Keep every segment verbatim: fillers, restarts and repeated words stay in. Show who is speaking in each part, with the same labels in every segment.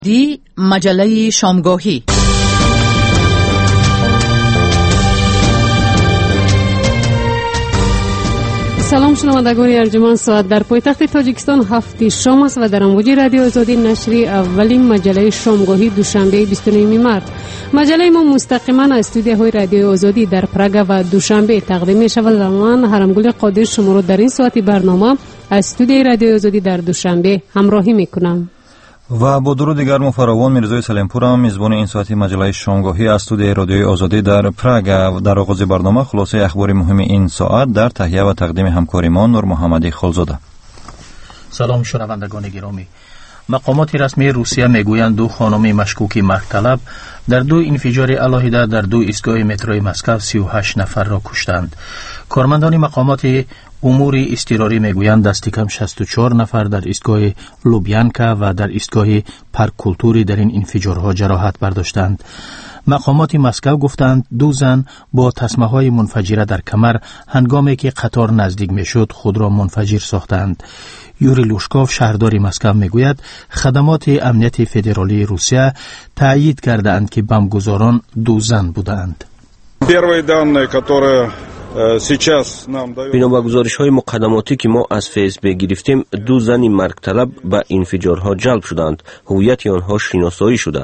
Speaker 1: دی مجله شامگاهی.
Speaker 2: سلام شنوندگان ارجمند، ساعت در پایتخت تاجیکستان هفت شام است و در امواج رادیو آزادی نشری اولین مجله شامگاهی دوشنبه بیست و نهم مارس. مجله ما مستقیما از استودیوهای رادیو آزادی در پراگ و دوشنبه تقدیم می شود. من هرمگل قادر شما را در این ساعت برنامه از استودیوی رادیو آزادی در دوشنبه همراهی می کنم.
Speaker 3: و با درود گرم و فراوان میرزای سلیمپور میزبان این ساعتی مجله شامگاهی از استودیوی رادیوی آزادی در پراگ. در آغاز برنامه خلاصه اخبار مهم این ساعت در تهیه و تقدیم همکاریمان نور محمدی خالزاده.
Speaker 4: سلام شنوندگان گرامی. مقامات رسمی روسیه میگویند دو خانم مشکوک مرگ طلب در دو انفجار علاهیده در دو ایستگاه متروی مسکو سی و هشت نفر را کشتند. کارمندان مقامات امور اضطراری میگویند دست کم شصت و چهار نفر در ایستگاه لوبیانکا و در ایستگاه پارک کلتوری در این انفجارها جراحت برداشتند. مقامات مسکو گفتند دو زن با تسمه‌های منفجره در کمر هنگامی که قطار نزدیک میشد خود را منفجر ساختند. یوری لوشکوف شهردار مسکو میگوید خدمات امنیت فدرالی روسیه تایید کردند که بمبگذاران دو زن بودند.
Speaker 5: بنا به گزارش‌های مقدماتی که ما از فیس بگرفتیم دو زن مرگ طلب به انفجارها جلب شدند. هویت آنها شناسایی شده.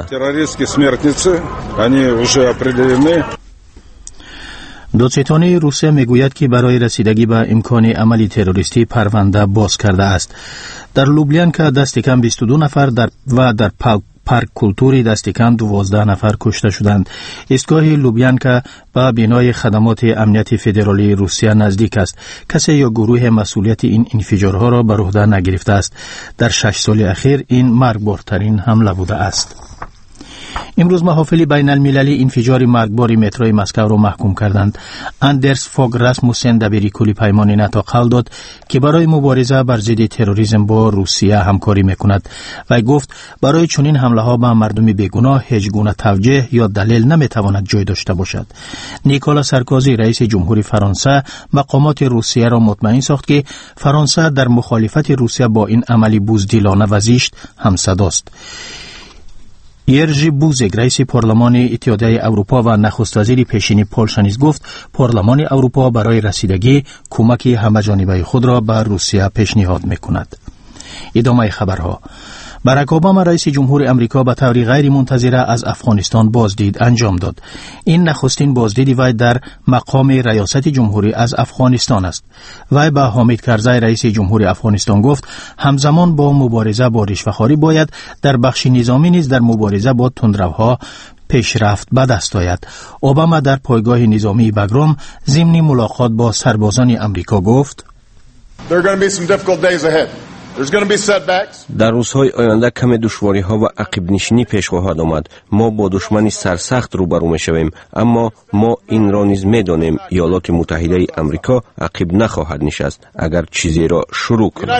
Speaker 4: دادستانی روسیه میگوید که برای رسیدگی به امکان عملی تروریستی پرونده باز کرده است. در لوبلیانکا دست کم بیست و دو نفر در و در پارک کلتوری دست کم دوازده نفر کشته شدند. ایستگاه لوبیانکا به بنای خدمات امنیت فدرالی روسیه نزدیک است. کسی یا گروه مسئولیت این انفجارها را بر عهده نگرفته است. در شش سال اخیر این مرگبارترین حمله بوده است. امروز محافل بین المللی انفجار مرگبار متروی مسکو را محکوم کردند. اندرس فوگ راسموسن دبیری کلی پیمان ناتو قول داد که برای مبارزه بر ضد تروریسم با روسیه همکاری میکند و گفت برای چنین حمله ها به مردم بیگناه هیچ گونه توجیه یا دلیل نمیتواند جای داشته باشد. نیکولا سارکوزی رئیس جمهوری فرانسه مقامات روسیه را مطمئن ساخت که فرانسه در مخالفت روسیه با این عملی بزدلانه و زشت همصداست. یرژی بوزک رئیس پارلمان اتحادیه اروپا و نخست وزیر پیشین پولش نیز گفت پارلمان اروپا برای رسیدگی کمک همه‌جانبه خود را به روسیه پیشنهاد می‌کند. ادامه خبرها. باراک اوباما رئیس جمهور امریکا به طور غیر منتظره از افغانستان بازدید انجام داد. این نخستین بازدید وی در مقام ریاست جمهوری از افغانستان است. وی به حامد کرزی رئیس جمهور افغانستان گفت همزمان با مبارزه با رشوه‌خواری باید در بخش نظامی نیز در مبارزه با تندروها پیشرفت به دست آید. اوباما در پایگاه نظامی بگرام ضمن ملاقات با سربازان امریکا گفت
Speaker 6: There are going to be some difficult days ahead.
Speaker 5: در روزهای آینده کم دشواری ها و عقب نشینی پیش خواهد آمد. ما با دشمنی سرسخت روبرو می شویم، اما ما این را نیز می دانیم ایالات متحده امریکا عقب نخواهد نشست اگر چیزی را شروع کند.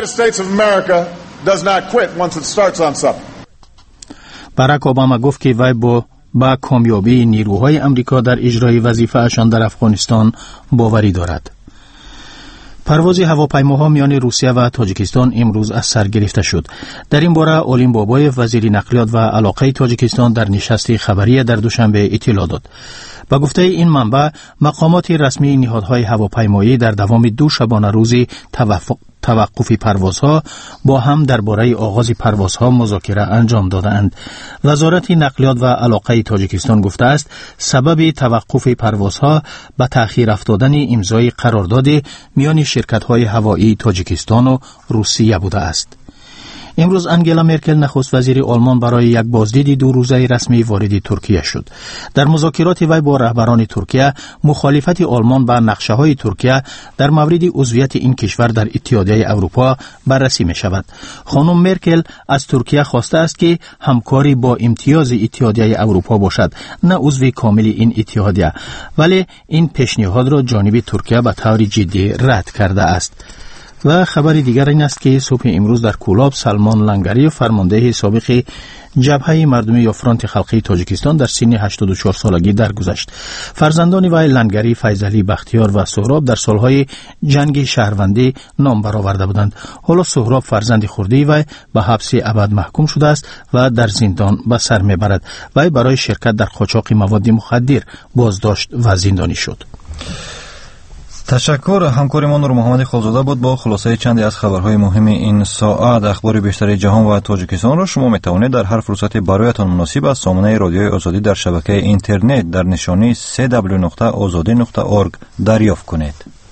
Speaker 4: باراک اوباما گفت که وی با با کامیابی نیروهای امریکا در اجرای وظیفه اشان در افغانستان باوری دارد. پرواز هواپیماها میان روسیه و تاجیکستان امروز از سر گرفته شد. در این باره اولین بابایف وزیر نقلیات و علاقه تاجیکستان در نشست خبری در دوشنبه اطلاع داد. با گفته این منبع مقامات رسمی نهادهای هواپیمایی در دوام دو شبانه روزی توافق توقف پروازها با هم درباره آغاز پروازها مذاکره انجام دادند. وزارت نقلیات و علاقه تاجیکستان گفته است سبب توقف پروازها به تأخیر افتادن امضای قرارداد میان شرکت‌های هوایی تاجیکستان و روسیه بوده است. امروز انگلا مرکل نخست وزیر آلمان برای یک بازدید دو روزه رسمی وارد ترکیه شد. در مذاکرات وی با رهبران ترکیه مخالفت آلمان به نقشه‌های ترکیه در مورد عضویت این کشور در اتحادیه اروپا بررسی می شود. خانم مرکل از ترکیه خواسته است که همکاری با امتیاز اتحادیه اروپا باشد، نه عضو کامل این اتحادیه، ولی این پیشنهاد را جانب ترکیه به طور جدی رد کرده است. و خبر دیگر این است که صبح امروز در کولاب سلمان لنگری فرمانده سابق جبهه مردمی یا فرانت خلقی تاجیکستان در سن هشتاد و چهار سالگی درگذشت. فرزندان وی لنگری، فیضعلی، بختیار و سهراب در سالهای جنگ شهروندی نام برآورده بودند. حالا سهراب فرزند خردی وی به حبس ابد محکوم شده است و در زندان به سر میبرد. وی برای شرکت در قاچاق مواد مخدر بازداشت و زندانی شد.
Speaker 3: تشکر. همکارمان نور محمد خالزاده بود با خلاصه چندی از خبرهای مهم این ساعت. اخبار بیشتر جهان و تاجیکستان را شما میتوانید در هر فرصت برایتان مناسب از سامانه رادیوی آزادی در شبکه اینترنت در نشانی سه دبلیو نقطه آزادی نقطه اورگ دریافت کنید.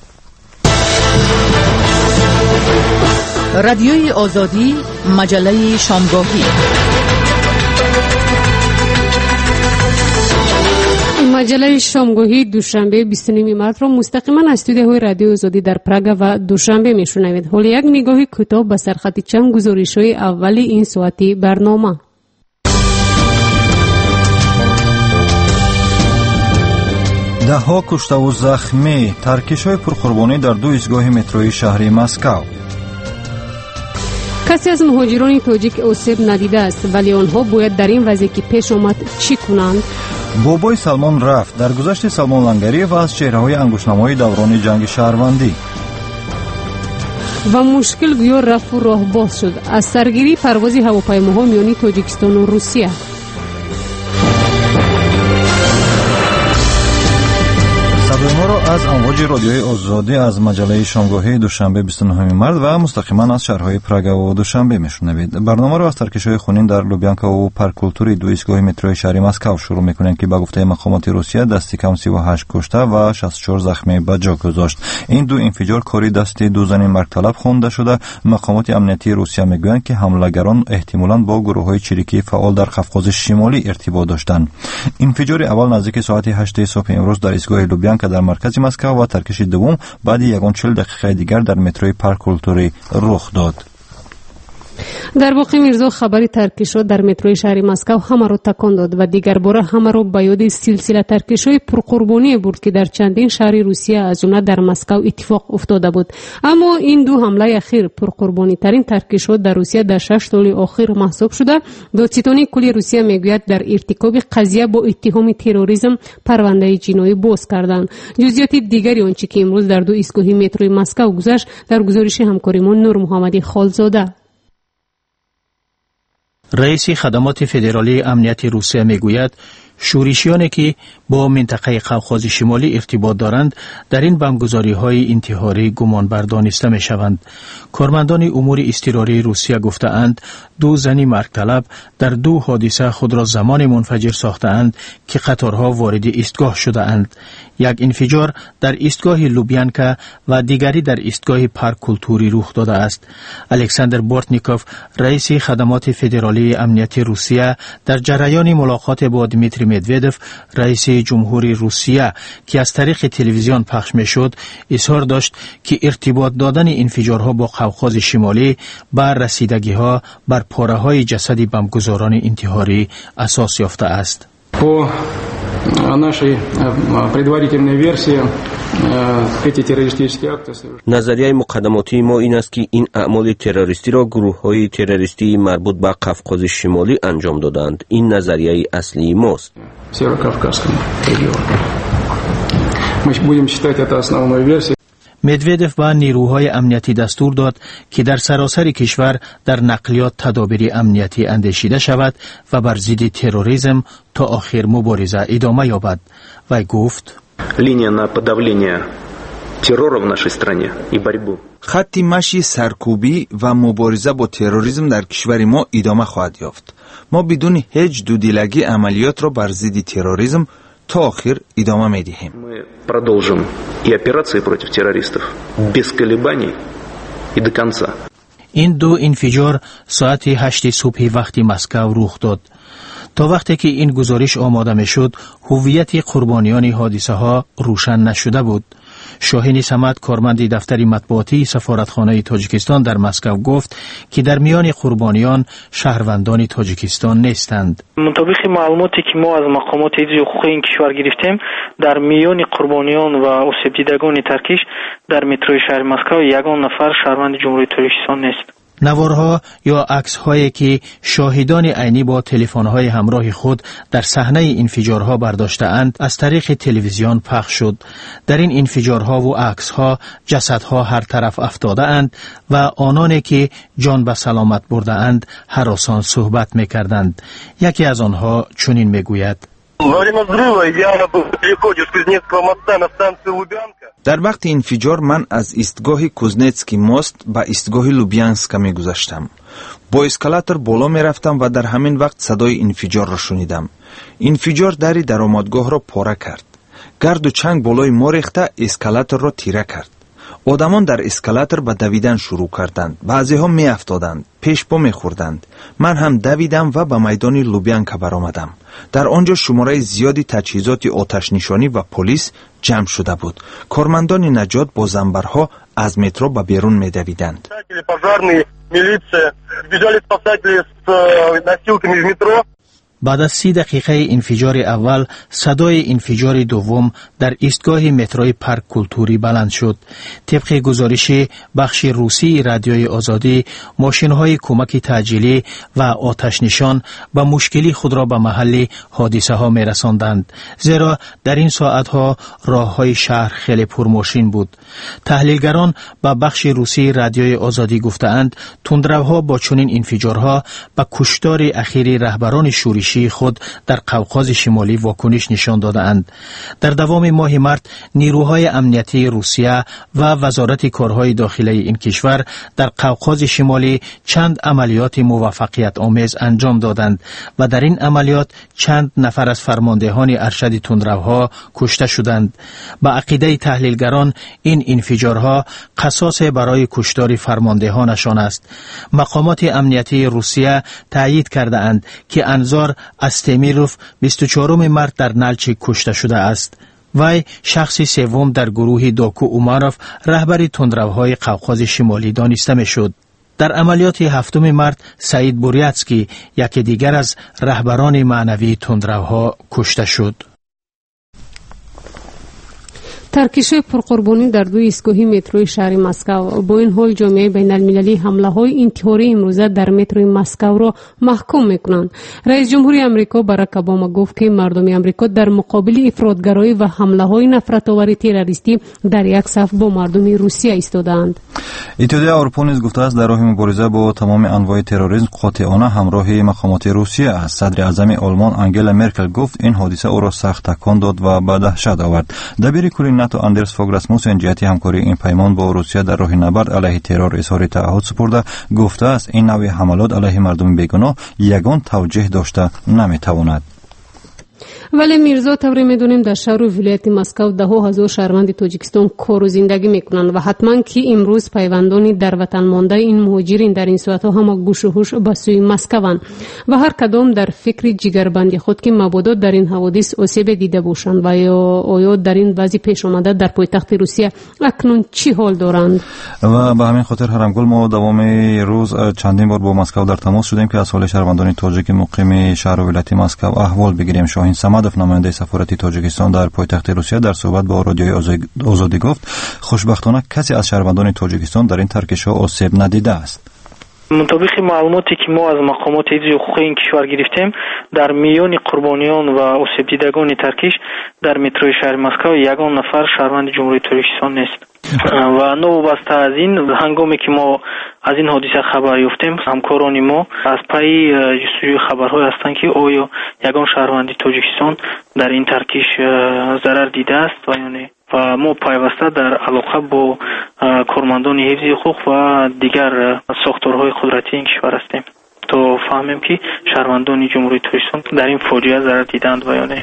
Speaker 1: رادیوی آزادی، مجله شامگاهی.
Speaker 2: مجله شامگاهی دوشنبه بیست و نهم مارس را مستقیما از استودیوهای رادیو آزادی در پراگ و دوشنبه میشنوید. حالا یک نگاهی کوتاه به سرخط چند گزارش‌های اولی این ساعتی برنامه.
Speaker 3: ده ها کشته و زخمی، ترکش‌های پرقربانی در دو ایستگاه متروی شهر مسکو.
Speaker 2: کسی از مهاجران تاجیک آسیب ندیده است، ولی آنها باید در این وضعیت که پیش آمد چی کنند؟
Speaker 3: بابای سلمان رفت، در گذشت سلمان لنگری و از چهره‌های انگشت‌نمای دوران جنگ شهروندی.
Speaker 2: و مشکل گویا رفت و راه باز شد از سرگیری پرواز هواپیماها میان تاجیکستان و روسیه.
Speaker 3: صدای ما را از امواج رادیوی آزادی از مجله شامگاهی دوشنبه بیست و نهم مارس و مستقیما از شهرهای پراگ و دوشنبه میشنوید. برنامه را از ترکش‌های خونین در لوبیانکا و پارکولتوری دو ایستگاه متروی شهر مسکو شروع میکنیم که به گفته مقامات روسیه دست کم سی و هشت کشته و شصت و چهار زخمی به جا گذاشت. این دو انفجار کاری دست دو زن مرگ طلب خوانده شده. مقامات امنیتی روسیه میگویند که حملهگران احتمالاً با گروه‌های چریکی فعال در قفقاز شمالی ارتباط داشتند. انفجار اول نزدیک ساعت هشت صبح امروز در ایستگاه لوبیانکا در مرکز مسکو و ترکش دوم بعد یکان چهل دقیقه دیگر در متروی پارکولتوری رخ داد.
Speaker 2: در واقع میرزا خبری ترکش در متروی شهر مسکو همه را تکان داد و دیگر باره همه را به یاد سلسله ترکش‌های پرقربانی برد که در چندین شهر روسیه از جمله در مسکو اتفاق افتاده بود. اما این دو حمله اخیر پرقربانی ترین ترکش‌ها در روسیه در شش سال اخیر محسوب شده. دادستانی کلی روسیه میگوید در ارتکاب قضیه با اتهام تروریسم پرونده جنایی باز کردند. جزئیات دیگری آنچه که امروز در دو ایستگاه متروی مسکو گذشت در گزارش همکارمان نور محمد خالزاده.
Speaker 4: رئیس خدمات فدرالی امنیت روسیه میگوید شورشیانی که با منطقه قوقاز شمالی ارتباط دارند در این بمبگذاری‌های انتحاری گمان بردانسته می‌شوند. کارمندان امور اضطراری روسیه گفته‌اند دو زن مرگ طلب در دو حادثه خود را زمان منفجر ساخته‌اند که قطارها وارد ایستگاه شده‌اند. یک انفجار در ایستگاه لوبیانکا و دیگری در ایستگاه پارکولتوری رخ داده است. الکساندر بورتنیکوف رئیس خدمات فدرالی امنیت روسیه در جریان ملاقات با دیمیتری مدودف رئیس جمهوری روسیه که از طریق تلویزیون پخش میشد اظهار داشت که ارتباط دادن انفجارها با قوقاز شمالی بر رسیدگی‌ها بر پاره‌های جسد بمبگذاران انتحاری اساس یافته است.
Speaker 7: По нашей предварительной версии эти террористические акты
Speaker 5: نظریه مقدماتی ما این است که این اعمال تروریستی را گروه‌های تروریستی مربوط به قفقاز شمالی انجام دادند. این نظریه اصلی ماست.
Speaker 7: Северокавказском регионе. Мы будем считать это основной версией.
Speaker 4: مدودف با نیروهای امنیتی دستور داد که در سراسر کشور در نقلیات تدابیر امنیتی اندیشیده شود و بر ضد تروریسم تا آخر مبارزه ادامه یابد. و گفت
Speaker 8: لینیا на подавление террора в нашей стране и борьбу.
Speaker 9: خط مشی سرکوبی و مبارزه با تروریسم در کشور ما ادامه خواهد یافت. ما بدون هیچ دودیلگی عملیات را بر ضد تروریسم تا آخر ادامه می‌دهیم.
Speaker 8: Мы продолжим и операции против террористов без колебаний и до конца.
Speaker 4: این دو انفجار ساعت هشت صبح وقت مسکو رخ داد. تا وقتی که این گزارش آماده میشد، هویت قربانیان حادثه ها روشن نشده بود. شاهین صمد کارمند دفتر مطبوعاتی سفارتخانه تاجیکستان در مسکو گفت که در میان قربانیان شهروندان تاجیکستان نیستند.
Speaker 10: مطابق معلوماتی که ما از مقامات حقوقی این کشور گرفتیم، در میان قربانیان و آسیب دیدگان ترکیش در متروی شهر مسکو یگان نفر شهروند جمهوری تاجیکستان نیست.
Speaker 4: نوارها یا عکس‌هایی که شاهدان عینی با تلفن‌های همراه خود در صحنه انفجارها برداشته‌اند از طریق تلویزیون پخش شد. در این انفجارها و عکس‌ها جسدها هر طرف افتاده‌اند و آنانی که جان به سلامت برده‌اند هراسان صحبت می‌کردند. یکی از آنها چنین می‌گوید:
Speaker 9: در وقت انفجار من از ایستگاه کوزنتسکی موست به ایستگاه لوبیانسک می گذشتم. با اسکالاتور بالا می رفتم و در همین وقت صدای انفجار را شنیدم. انفجار دری درآمدگاه را پاره کرد. گرد و چنگ بالای ما ریخته اسکالاتور را تیره کرد. آدمان در اسکالاتور به دویدن شروع کردند. بعضی ها می افتادند، پیش پا می خوردند. من هم دویدم و به میدان لوبیانکا برآمدم. در آنجا شماره زیادی تجهیزات آتش نشانی و پلیس جمع شده بود. کارمندان نجات با زنبرها از مترو به بیرون می دویدند.
Speaker 4: بعد از سی دقیقه انفجار اول، صدای انفجار دوم در ایستگاه متروی پارک کلتوری بلند شد. طبق گزارش بخش روسی رادیوی آزادی، ماشین‌های کمک تعجیلی و آتش نشان به مشکلی خود را به محل حادثه ها می رساندند، زیرا در این ساعتها راه‌های شهر خیلی پرماشین بود. تحلیلگران به بخش روسی رادیوی آزادی گفتند تندروها با چنین انفجارها به کشتار اخیر رهبران شورشی خود در قوقاز شمالی واکنش نشان دادند. در دوام ماه مارت نیروهای امنیتی روسیه و وزارت کارهای داخلی این کشور در قوقاز شمالی چند عملیات موفقیت آمیز انجام دادند و در این عملیات چند نفر از فرماندهان ارشد تندروها کشته شدند. با عقیده تحلیلگران این انفجارها قصاص برای کشتار فرماندهانشان است. مقامات امنیتی روسیه تایید کرده اند که انظار استمیروف بیست و چهارم مارت در نلچی کشته شده است. وی شخص سوم در گروه داکو اومانوف رهبر تندروهای قوقاز شمالی دانسته می شد. در عملیات هفتم مارت سعید بوریاتسکی یکی دیگر از رهبران معنوی تندروها کشته شد.
Speaker 2: ترکیش پرقربانی در دو ایستگاه متروی شهر مسکو. با این حال جامعه بین المللی حمله های انتحاری امروزه در متروی مسکو را محکوم میکنند. رئیس جمهوری آمریکا باراک اوباما گفت که مردم آمریکا در مقابل افراطگرایی و حمله های نفرت آور تروریستی در یک صف با مردم روسیه ایستادند.
Speaker 3: اتحادیه اروپا نیز گفته است در راه مبارزه با تمام انواع تروریسم قاطعانه همراه مقامات روسیه است. صدر اعظم آلمان آنگلا مرکل گفت این حادثه او را سخت تکان داد و به دهشت آورد. دبیر کل ناتو اندرس فوگ راسموسن جهت همکاری این پیمان با روسیه در راه نبرد علیه ترور اظهار تعهد سپرده گفته است این نوع حملات علیه مردم بیگناه یگان توجیه داشته نمیتواند.
Speaker 2: ولی میرزا طوری میدونیم در شهر و ولایت مسکو ده ها هزار شهروند تاجیکستان کار و زندگی میکنند و حتما که امروز پیوندانی در وطن مانده این مهاجرین در این ساعت ها هم گوش و هوش به سوی مسکوند و هر کدام در فکر جگربندی خود که مبادا در این حوادث آسیب دیده باشند و یا آیا در این وضع پیش آمده در پایتخت روسیه اکنون چی حال دارند.
Speaker 3: و به همین خاطر هرمگل ما دوام روز چندین بار با مسکو در تماس شدیم که از حال شهروندان تاجیک مقیم شهر و ولایت مسکو احوال بگیریم. شاهین صمد نماینده سفارت تاجیکستان در پایتخت روسیه در صحبت با رادیوی آزادی گفت خوشبختانه کسی از شهروندان تاجیکستان در این ترکش‌ها آسیب ندیده است.
Speaker 10: مطابق معلوماتی که ما از مقامات حقوقی این کشور گرفتیم در میان قربانیان و آسیب دیدگان ترکیش در متروی شهر مسکو یگان نفر شهروند جمهوری تاجیکستان نیست. و نوبسته از این هنگامی که ما از این حادثه خبر یافتیم همکاران ما از پی جستجوی خبرهای هستند که آیا یگان شهروند تاجیکستان در این ترکیش ضرر دیده است و یا نه. و ما پیوسته در علاقه با کارمندان حفظ حقوق و دیگر ساختارهای قدرتی این کشور هستیم تا فهمیم که شهروندان جمهوری تاجیکستان در این فاجعه ضرر دیدند و یا نه.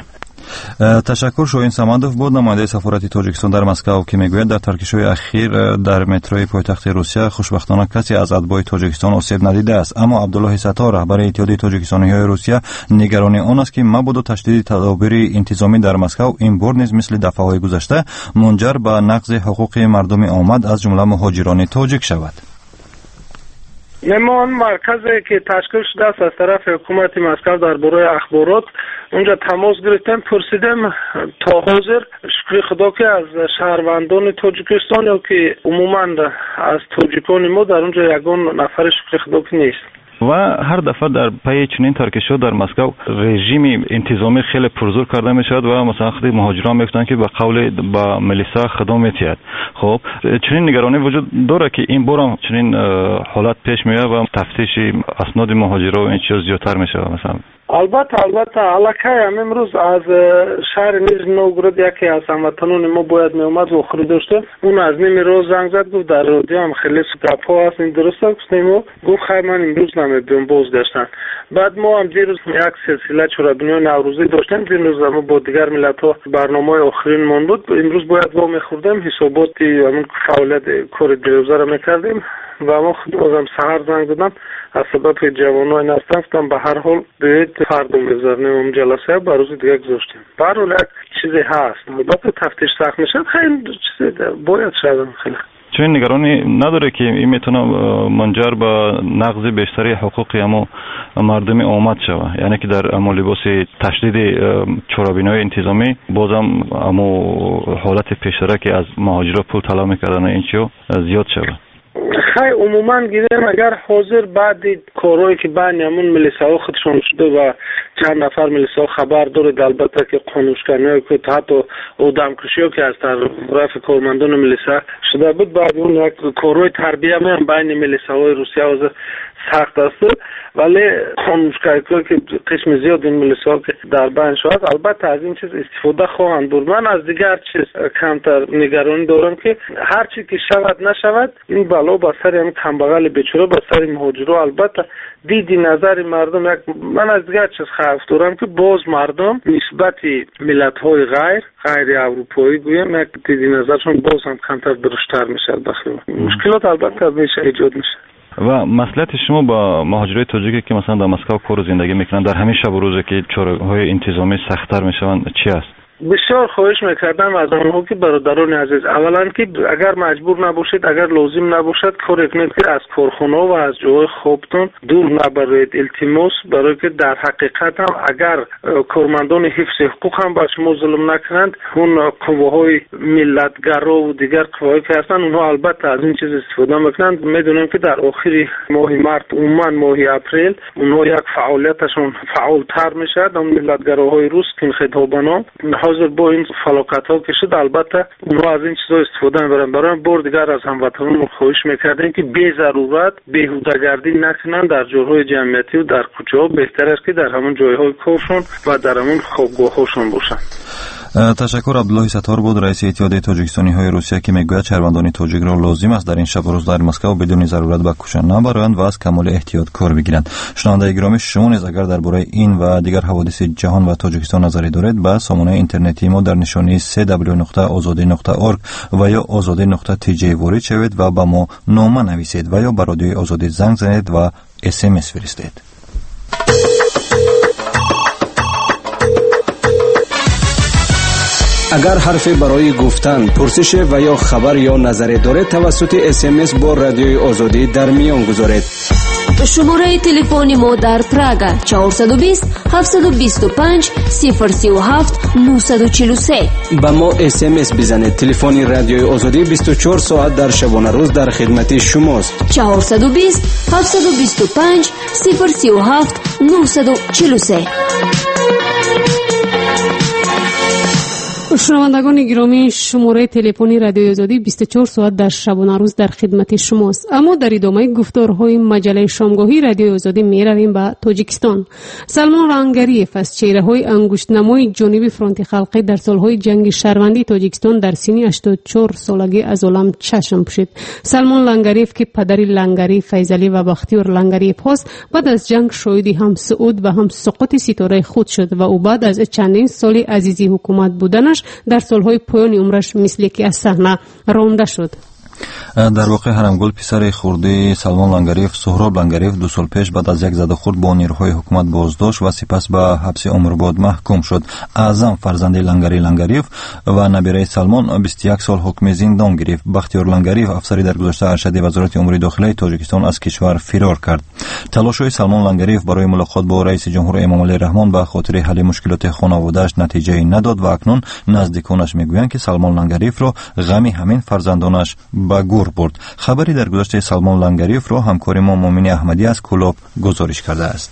Speaker 3: تشکر. شاهین صمدوف بود، نماینده سفارت تاجیکستان در مسکو، که میگوید در ترکش‌های اخیر در متروی پایتخت روسیه خوشبختانه کسی از اتباع تاجیکستان آسیب ندیده است، اما عبدالله ستار، رهبر اتحادیه تاجیکستانی‌های روسیه، نگران آن است که مبادا تشدید تدابیر انتظامی در مسکو این بار نیز مثل دفعه‌های گذشته منجر به نقض حقوق مردم آمد از جمله مهاجران تاجیک شود.
Speaker 11: نمان مرکزی که تشکیل شده است از طرف حکومت مسکو درباره اخبارات، اونجا تماس گرفتم، پرسیدم تا حاضر شکر خدا که از شهروندان تاجیکستان یا که عموما از تاجیکان ما در اونجا یگان نفر شکر خدا که نیست.
Speaker 3: و هر دفعه در پی چنین ترکش‌ها در مسکو رژیم انتظامی خیلی پرزور کرده می شود و مثلا خیلی مهاجران میگفتند که به قول با ملیسا خدمت می‌تید. خب چنین نگرانی وجود داره که این بار هم چنین حالت پیش میاد و تفتیش اسناد مهاجرا و این چیز زیادتر میشه مثلا.
Speaker 11: البته البته علاقه امروز از شهر نیز نوگراد یکی از هموطنان ما باید می اومد و خرید داشته، اون از نیم روز زنگ زد گفت در رادیو هم خیلی گپ‌ها هست، این درسته؟ گفتیم و گفت خیر من امروز نمیدونم بازگشتن. بعد ما هم دیروز یک سلسله چهاربینی نوروزی داشتیم، دیروز ما با دیگر ملت‌ها برنامه آخرین من بود، امروز باید با می‌خوردیم حساباتی همون فعالیت کار دیروزه را می‌کردیم و ما خودم سحر زنگ دادم از سبب جوانای نستفتم به هر حال بیاید فردا می‌ذاریم اون جلسه به روز دیگه گذاشتیم. به هر حال یک چیزی هست، البته تفتیش سخت میشه، خیلی چیزی باید شد. خیلی
Speaker 3: چون نگرانی نداره که این میتونه منجر به نقض بیشتری حقوق امو مردم آمد شود، یعنی که در امو لباس تشدید چرابینای انتظامی بازم امو حالت پیشتره که از مهاجرا پول طلب میکردن این چیو زیاد شود.
Speaker 11: خیلی عموما گیریم اگر حاضر بعد کارهایی که بین همون ملیسا خودشون شده و چند نفر ملیسا خبر دارد، البته که قانونشکنی که حتی آدمکشی ها که از طرف کارمندان ملیسا شده بود، بعد اون یک کارهای تربیه هم بین ملیسا های روسیه و سخت است، ولی قانونشکنی که قسم زیاد این ملیسا که در بین شد البته از این چیز استفاده خواهند بود. من از دیگر چیز کمتر نگرانی دارم که هر چی که شود نشود این بلا با سر همین کمبغل بیچاره با سر مهاجرا، البته دیدی نظر مردم یک، من از دیگر چیز خوف دارم که باز مردم نسبت ملت‌های غیر غیر اروپایی گویم یک دیدی نظرشون باز هم کمتر درشتر میشه. بخیر مشکلات البته میشه ایجاد میشه.
Speaker 3: و مسئله شما با مهاجرای تاجیکی که مثلا در مسکو کار و زندگی میکنن در همین شب و روزی که چاره‌های انتظامی سخت‌تر میشون چی است؟
Speaker 11: بسیار خواهش میکردم از آنها که برادران عزیز، اولا که اگر مجبور نباشید، اگر لازم نباشد کار کنید که از کارخانه و از جای خوابتون دور نبرید. التماس برای که در حقیقت هم اگر کارمندان حفظ حقوق هم با شما ظلم نکنند، اون قواهای ملتگرا و دیگر قواهایی که هستن اونها البته از این چیز استفاده میکنند. میدونم که در آخر ماه مارس عموما ماه اپریل اونها یک فعالیتشون فعالتر میشه، اون ملتگراهای روس که خطابانا حاضر با این فلاکت ها که شد، البته اونها از این چیزا استفاده میبرن. برای بار دیگر از هموطنان خواهش میکردیم که بی ضرورت بیهوده‌گردی نکنن در جاهای جمعیتی و در کوچه ها، بهتر است که در همون جایهای کارشون و در همون خوابگاه هاشون باشن.
Speaker 3: تشکر. عبدالله ستار بود، رئیس اتحادیه تاجیکستانی های روسیه، که میگوید شهروندان تاجیک را لازم است در این شب و روز در مسکو بدون ضرورت به کوچه نبرند و از کمال احتیاط کار بگیرند. شنونده گرامی، شما نیز اگر درباره این و دیگر حوادث جهان و تاجیکستان نظری دارید به سامانه اینترنتی ما در نشانی دبلیو نقطه آزادی نقطه اورگ و یا آزادی نقطه تی جی وارد شوید و به ما نامه نویسید و یا به رادیوی آزادی زنگ زنید و اس ام اس فرستید.
Speaker 12: اگر حرفی برای گفتن، پرسش و یا خبر یا نظری دارید توسط اس ام اس با رادیوی آزادی در میان گذارید.
Speaker 13: شماره تلفن ما در پراگ چهار دو صفر هفت دو پنج صفر سه هفت نه چهار سه.
Speaker 12: با ما اس ام اس بزنید. تلفن رادیوی آزادی بیست و چهار ساعت در شبانه روز در خدمت شماست.
Speaker 13: چهار دو صفر هفت دو پنج صفر سه هفت نه چهار سه.
Speaker 2: شنوندگان گرامی، شماره تلفنی رادیوی آزادی بیست و چهار ساعت در شبانه روز در خدمت شماست. اما در ادامه گفتارهای مجله شامگاهی رادیوی آزادی می رویم به تاجیکستان. سلمان لنگریف از چهره‌های انگشت نمای جانب فرانت خلقی در سالهای جنگ شهروندی تاجیکستان در سن هشتاد و چهار سالگی از عالم چشم پوشید. سلمان لنگریف که پدر لنگری فیضلی و بختیار لنگریف هست، بعد از جنگ شاهدی هم صعود و هم سقوط ستاره خود شد و او بعد از چندین سال عزیزی حکومت بودنش در سالهای پایان عمرش مثل که از صحنه رانده شد.
Speaker 3: در واقع حرمگل پسر خورده سلمان لنگریف، سهراب لنگریف، دو سال پیش بعد از یک زد و خورد با نیروهای حکومت بازداشت و سپس به حبس عمرباد محکوم شد. اعظم فرزند لنگری لنگریف و نبیره سلمان بیست و یک سال حکم زندان گرفت. بختیار لنگریف افسری در گذشته ارشد وزارت امور داخلی تاجیکستان از کشور فرار کرد. تلاش‌های سلمان لنگریف برای ملاقات با رئیس جمهور امامعلی رحمان به خاطر حل مشکلات خانواده‌اش نتیجه نداد و اکنون نزدیکانش میگویند که سلمان لنگریف را غم همین فرزندانش به گور برد. خبری در گذشته سلمان لنگریف را همکار ما مومن احمدی از کلوب گزارش کرده است.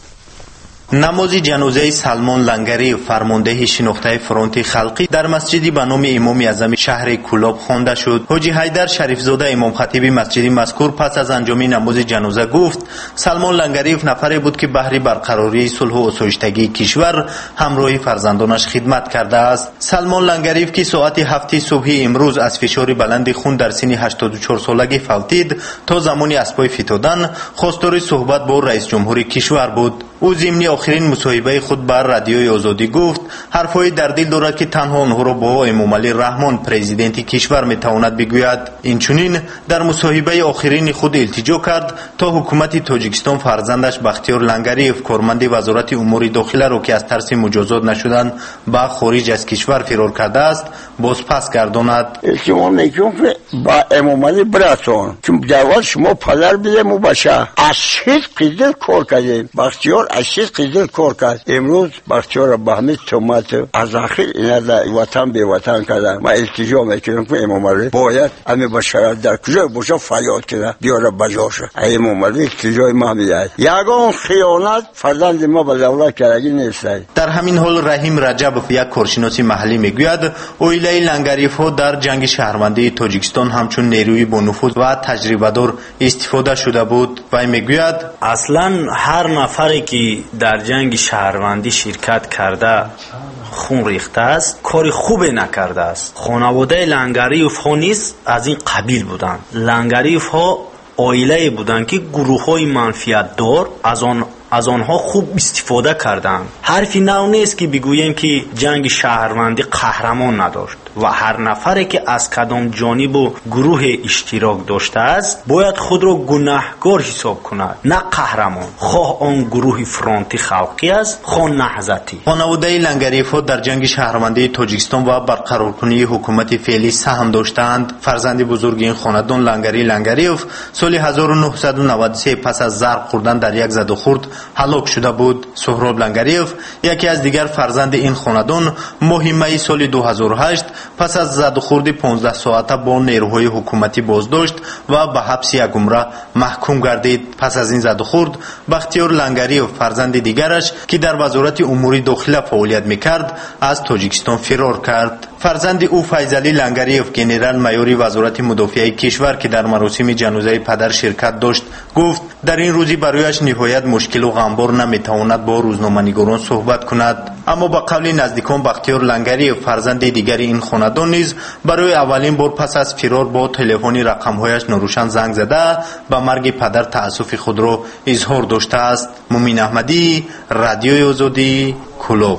Speaker 14: نماز جنازه سلمان لنگریف، فرمانده شناخته فرانت خلقی، در مسجدی به نام امام اعظم شهر کلوب خوانده شد. حاجی حیدر شریفزاده امام خطیب مسجد مذکور پس از انجام نماز جنازه گفت سلمان لنگریف نفری بود که بهر برقراری صلح و آسایشتگی کشور همراه فرزندانش خدمت کرده است. سلمان لنگریف که ساعت هفت صبح امروز از فشار بلند خون در سن هشتاد و چهار سالگی فوتید، تا زمانی از پای فتادن خواستار صحبت با رئیس جمهور کشور بود. او ضمن آخرین مصاحبه خود بر رادیوی آزادی گفت حرفای در دل دارد که تنها آنها را با امامعلی رحمان پرزیدنت کشور میتواند بگوید. اینچنین در مصاحبه آخرین خود التجا کرد تا حکومت تاجیکستان فرزندش بختیار لنگریف، کارمند وزارت امور داخله را که از ترس مجازات نشدن به خارج از کشور فرار کرده است بازپس گرداند.
Speaker 15: التماس میکنم که با امامعلی براتون چون جواب شما پدر بدم و باشه از هیچ قیدل کار کردیم. بختیار از هیچ قیدل کار کرد. امروز بختیار به همین تهمت از آخر اینا در وطن به وطن کردن. ما التجا میکنم که امامعلی باید همه بشارت در کجا باشه فریاد کنه بیاره بجاشه. امامعلی التجای ما میاد. یگان خیانت فرزند ما به دولت کردگی نیست.
Speaker 14: در همین حال رحیم رجب یک کارشناس محلی میگوید اویله لنگریف ها در جنگ شهروندی تاجیکستان همچون نیروی با نفوذ و تجربه دار استفاده شده بود و میگوید
Speaker 16: اصلا هر نفری که در جنگ شهروندی شرکت کرده خون ریخته است کاری خوبی نکرده است. خانواده لنگریف ها نیز از این قبیل بودند. لنگریف ها عائله بودند که گروه های منفیت دار از آن از آنها خوب استفاده کردند. حرفی نو نیست که بگوییم که جنگ شهروندی قهرمان نداشت و هر نفری که از کدام جانب و گروه اشتراک داشته است باید خود را گناهکار حساب کند، نه قهرمان، خواه آن گروه فرانت خلقی است خواه نهضتی.
Speaker 14: خانواده لنگریف ها در جنگ شهروندی تاجیکستان و برقرارکنی حکومت فعلی سهم داشتند. فرزند بزرگ این خاندان لنگری لنگریف سال هزار و نهصد و نود و سه پس از ضرب خوردن در یک زد و خورد هلاک شده بود. سهراب لنگریف یکی از دیگر فرزند این خاندان ماه می سال دو هزار و هشت پس از زد و خورد پانزده ساعته با نیروهای حکومتی بازداشت و به حبس یک عمر محکوم گردید. پس از این زد و خورد بختیار لنگریف فرزند دیگرش که در وزارت امور داخله فعالیت میکرد از تاجیکستان فرار کرد. فرزند او فیضلی لنگریف گنرال مایور وزارت مدافعه کشور که در مراسم جنازه پدر شرکت داشت گفت در این روزی برایش نهایت مشکل و غمبار نمیتواند با روزنامه‌نگاران صحبت کند. اما با قول نزدیکان بختیار لنگریف فرزند دیگر این خاندان نیز برای اولین بار پس از فرار با تلفن رقم‌هایش ناروشن زنگ زده به مرگ پدر تأسف خود را اظهار داشته است. مومن احمدی، رادیوی آزادی، کلوب.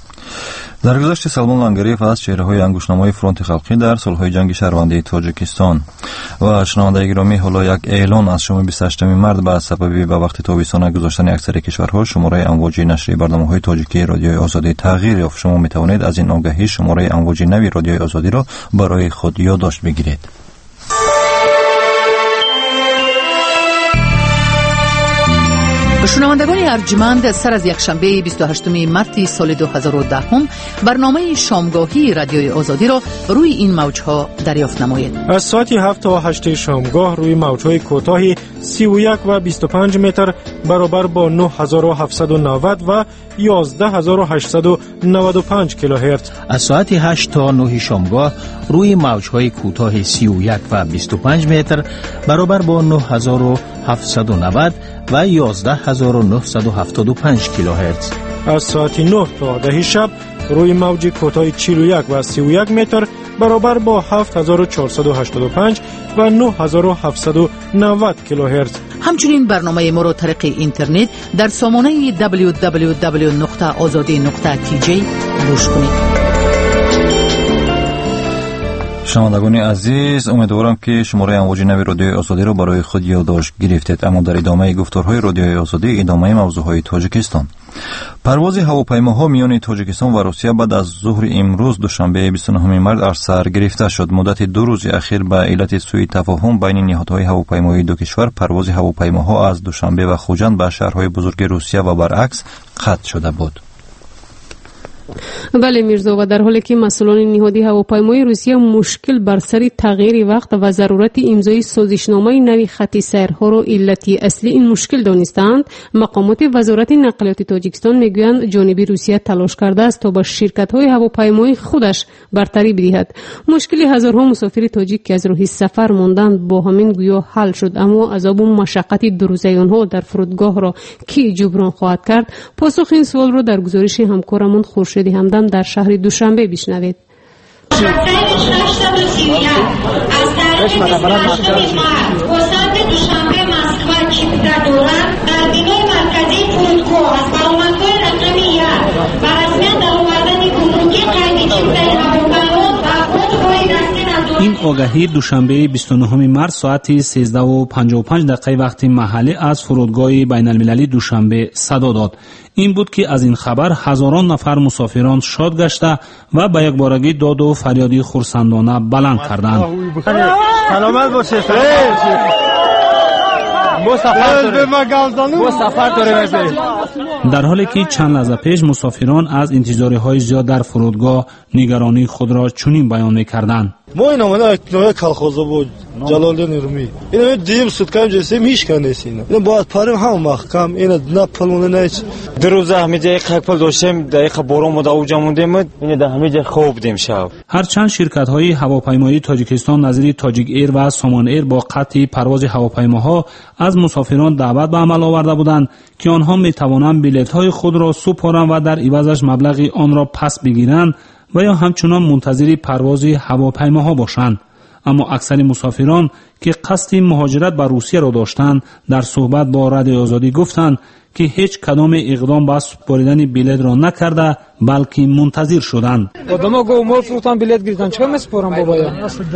Speaker 3: در گذشته سلمان لنگریف از چهره‌های انگشت‌نمای فرانت خلقی در سالهای جنگ شهروندی تاجیکستان و شنوندگان گرامی، حالا یک اعلان از شما بیست و هشتم مارس به سبب به وقت تابستان گذاشتن اکثر کشورها شماره امواج نشری برنامه‌های تاجیکی رادیوی آزادی تغییر یافت. شما می‌توانید از این آگهی شماره امواج نوی رادیوی آزادی را برای خود یادداشت بگیرید.
Speaker 1: شنوندگان ارجمند، سر از یکشنبه بیست و هشتم مارس سال دو هزار و ده برنامه شامگاهی رادیوی آزادی را روی این موجها دریافت نمایید.
Speaker 17: از ساعت هفت تا هشت شامگاه روی موجهای کوتاه سی و یک و بیست و پنج متر برابر با نه هزار و هفتصد و نود و یازده هزار و هشتصد و نود و پنج کیلوهرتز.
Speaker 4: از ساعت هشت تا نه شامگاه روی موجهای کوتاه سی و یک و بیست و پنج متر برابر با نه هزار و هفتصد و نود و یازده هزار و نهصد و هفتاد و پنج کیلوهرتز.
Speaker 17: از ساعت نه تا ده شب روی موج کوتاه چهل و یک و سی و یک متر برابر با هفت هزار و چهارصد و هشتاد و پنج و نه هزار و هفتصد و نود کیلوهرتز.
Speaker 1: همچنین برنامه ما را طریق اینترنت در سامانه دبلیو دبلیو دبلیو نقطه آزادی نقطه تی جی گوش کنید.
Speaker 3: شنوندگان عزیز، امیدوارم که شماره امواج نوی رادیوی آزادی را برای خود یادداشت گرفتید. اما در ادامه گفتارهای رادیوی آزادی، ادامه موضوعهای تاجیکستان. پرواز هواپیماها میان تاجیکستان و روسیه بعد از ظهر امروز دوشنبه بیست و نه مارس از سر گرفته شد. مدت دو روز اخیر به علت سوء تفاهم بین نهادهای هواپیمایی دو کشور، پرواز هواپیماها از دوشنبه و خوجند به شهرهای بزرگ روسیه و برعکس قطع شده بود.
Speaker 2: بله میرزا، و در حالی که مسئولان نهادی هواپیمایی روسیه مشکل بر سر تغییر وقت و ضرورت امضای سازشنامه نوی خط سیرها را علتی اصلی این مشکل دانستند، مقامات وزارت نقلیات تاجیکستان میگویند جانب روسیه تلاش کرده است تا با شرکت‌های هواپیمایی خودش برتری بدهد. مشکل هزارها مسافر تاجیک که از راه سفر ماندند با همین گویا حل شد، اما عذاب و مشقت دو روزه آنها در فرودگاه را کی جبران خواهد کرد؟ پاسخ این سوال را در گزارش همکارمان خورشید همدم در شهر دوشنبه بشنوید.
Speaker 18: از طریق وسط دوشنبه مسکو چیپتا دوران در بینای مرکزی فرودگاه از معلومات‌های رقمی یک و رسمیت در آوردن گمرکی قید چیپتای هواپیما و فرودگاه دستی ندارد.
Speaker 19: این آگهی دوشنبه بیست و نه مارس ساعت سیزده و پنجاه و پنج دقیقه وقت محلی از فرودگاه بین المللی دوشنبه صدا داد. این بود که از این خبر هزاران نفر مسافران شاد گشته و به یک بارگی داد و فریادی خرسندانه بلند کردند.
Speaker 17: سلامت باشید.
Speaker 19: در حالی که چند لحظه پیش مسافران از انتظارهای زیاد در فرودگاه نگرانی خود را چنین بیان می‌کردند.
Speaker 17: ما این آمده اکنوی کلخوزا بود جلالدین رومی این دیم سودکم جسه میشکنیسین این باید پاریم هم محکم این نه پلونه نه
Speaker 20: دو روز همه جای پل داشتیم دقیقه بارون بود اوجا موندیم این ده همه جای خوب بودیم شب.
Speaker 19: هرچند شرکت‌های هواپیمایی تاجیکستان نظیر تاجیک ایر و سامان ایر با قطع پرواز هواپیماها از مسافران دعوت به عمل آورده بودند که آنها می‌توانند بلیط‌های خود را سپارند و در عوضش مبلغ آن را پس بگیرند و یا همچنان منتظر پرواز هواپیماها باشند، اما اکثر مسافران که قصد مهاجرت به روسیه را داشتند در صحبت با رادیو آزادی گفتند که هیچ کدام اقدام به سپاریدن بلیط را نکرده بلکه منتظر شدند.
Speaker 17: آدم‌ها گو مال فروختن بلیط گرفتن چیکار میسپارن بابایا؟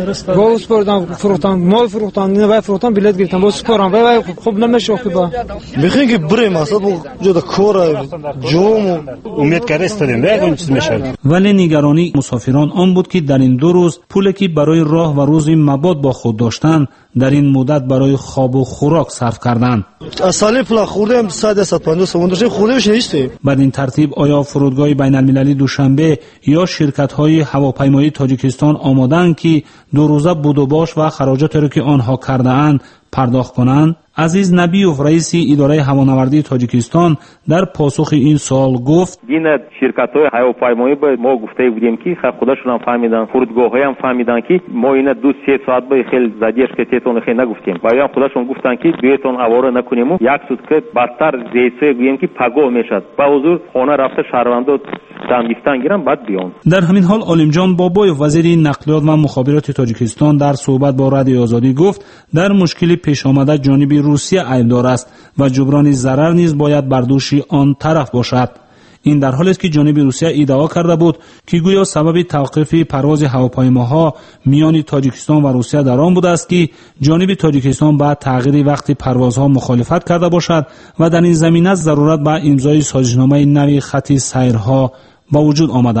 Speaker 17: گو سپردن فروختن مال فروختن نه باید فروختن بلیط گرفتن با سپارن بابا خوب نمیشه خوبه. میخوین که بریم اصلا با جدا کار جوم
Speaker 19: امید کرده استادیم بگم چیز میشه. ولی نگرانی مسافران آن بود که در این دو روز پولی که برای راه و روز مباد با خود داشتند در این مدت برای خواب و خوراک صرف کردند.
Speaker 17: اصلا پول خوردیم صد صد و پنجاه سوم داشتیم خوردیمش نیستیم.
Speaker 19: بعد این ترتیب آیا فرودگاه بین المللی دوشنبه یا شرکت‌های هواپیمایی تاجیکستان آماده‌اند که دو روزه بود و باش و خراجات را که آنها کرده‌اند پرداخت کنند؟ عزیز نبیوف رئیس اداره هوانوردی تاجیکستان در پاسخ این سوال گفت
Speaker 21: این شرکت‌های هواپیمایی به ما گفته بودیم که خودشون هم فهمیدن، فرودگاه‌ها هم فهمیدن که ما اینا دو سه ساعت به خیلی زدیش که تیتون خیلی نگفتیم و یا خودشون گفتن که بیتون اواره نکنیم و یک سوت که بدتر زیسه گوییم که پگاه میشد با حضور خانه رفته شهروندو دامگیستان گیرن بعد بیان.
Speaker 19: در همین حال عالمجان بابایوف وزیر نقلیات و مخابرات تاجیکستان در صحبت با رادیو آزادی گفت در مشکل پیش آمده جانب روسیه عیبدار است و جبران ضرر نیز باید بر دوش آن طرف باشد. این در حالی است که جانب روسیه ادعا کرده بود که گویا سبب توقف پرواز هواپیماها میان تاجیکستان و روسیه در آن بوده است که جانب تاجیکستان با تغییر وقت پروازها مخالفت کرده باشد و در این زمینه ضرورت به امضای سازشنامه نوی خط سیرها با وجود آمده است.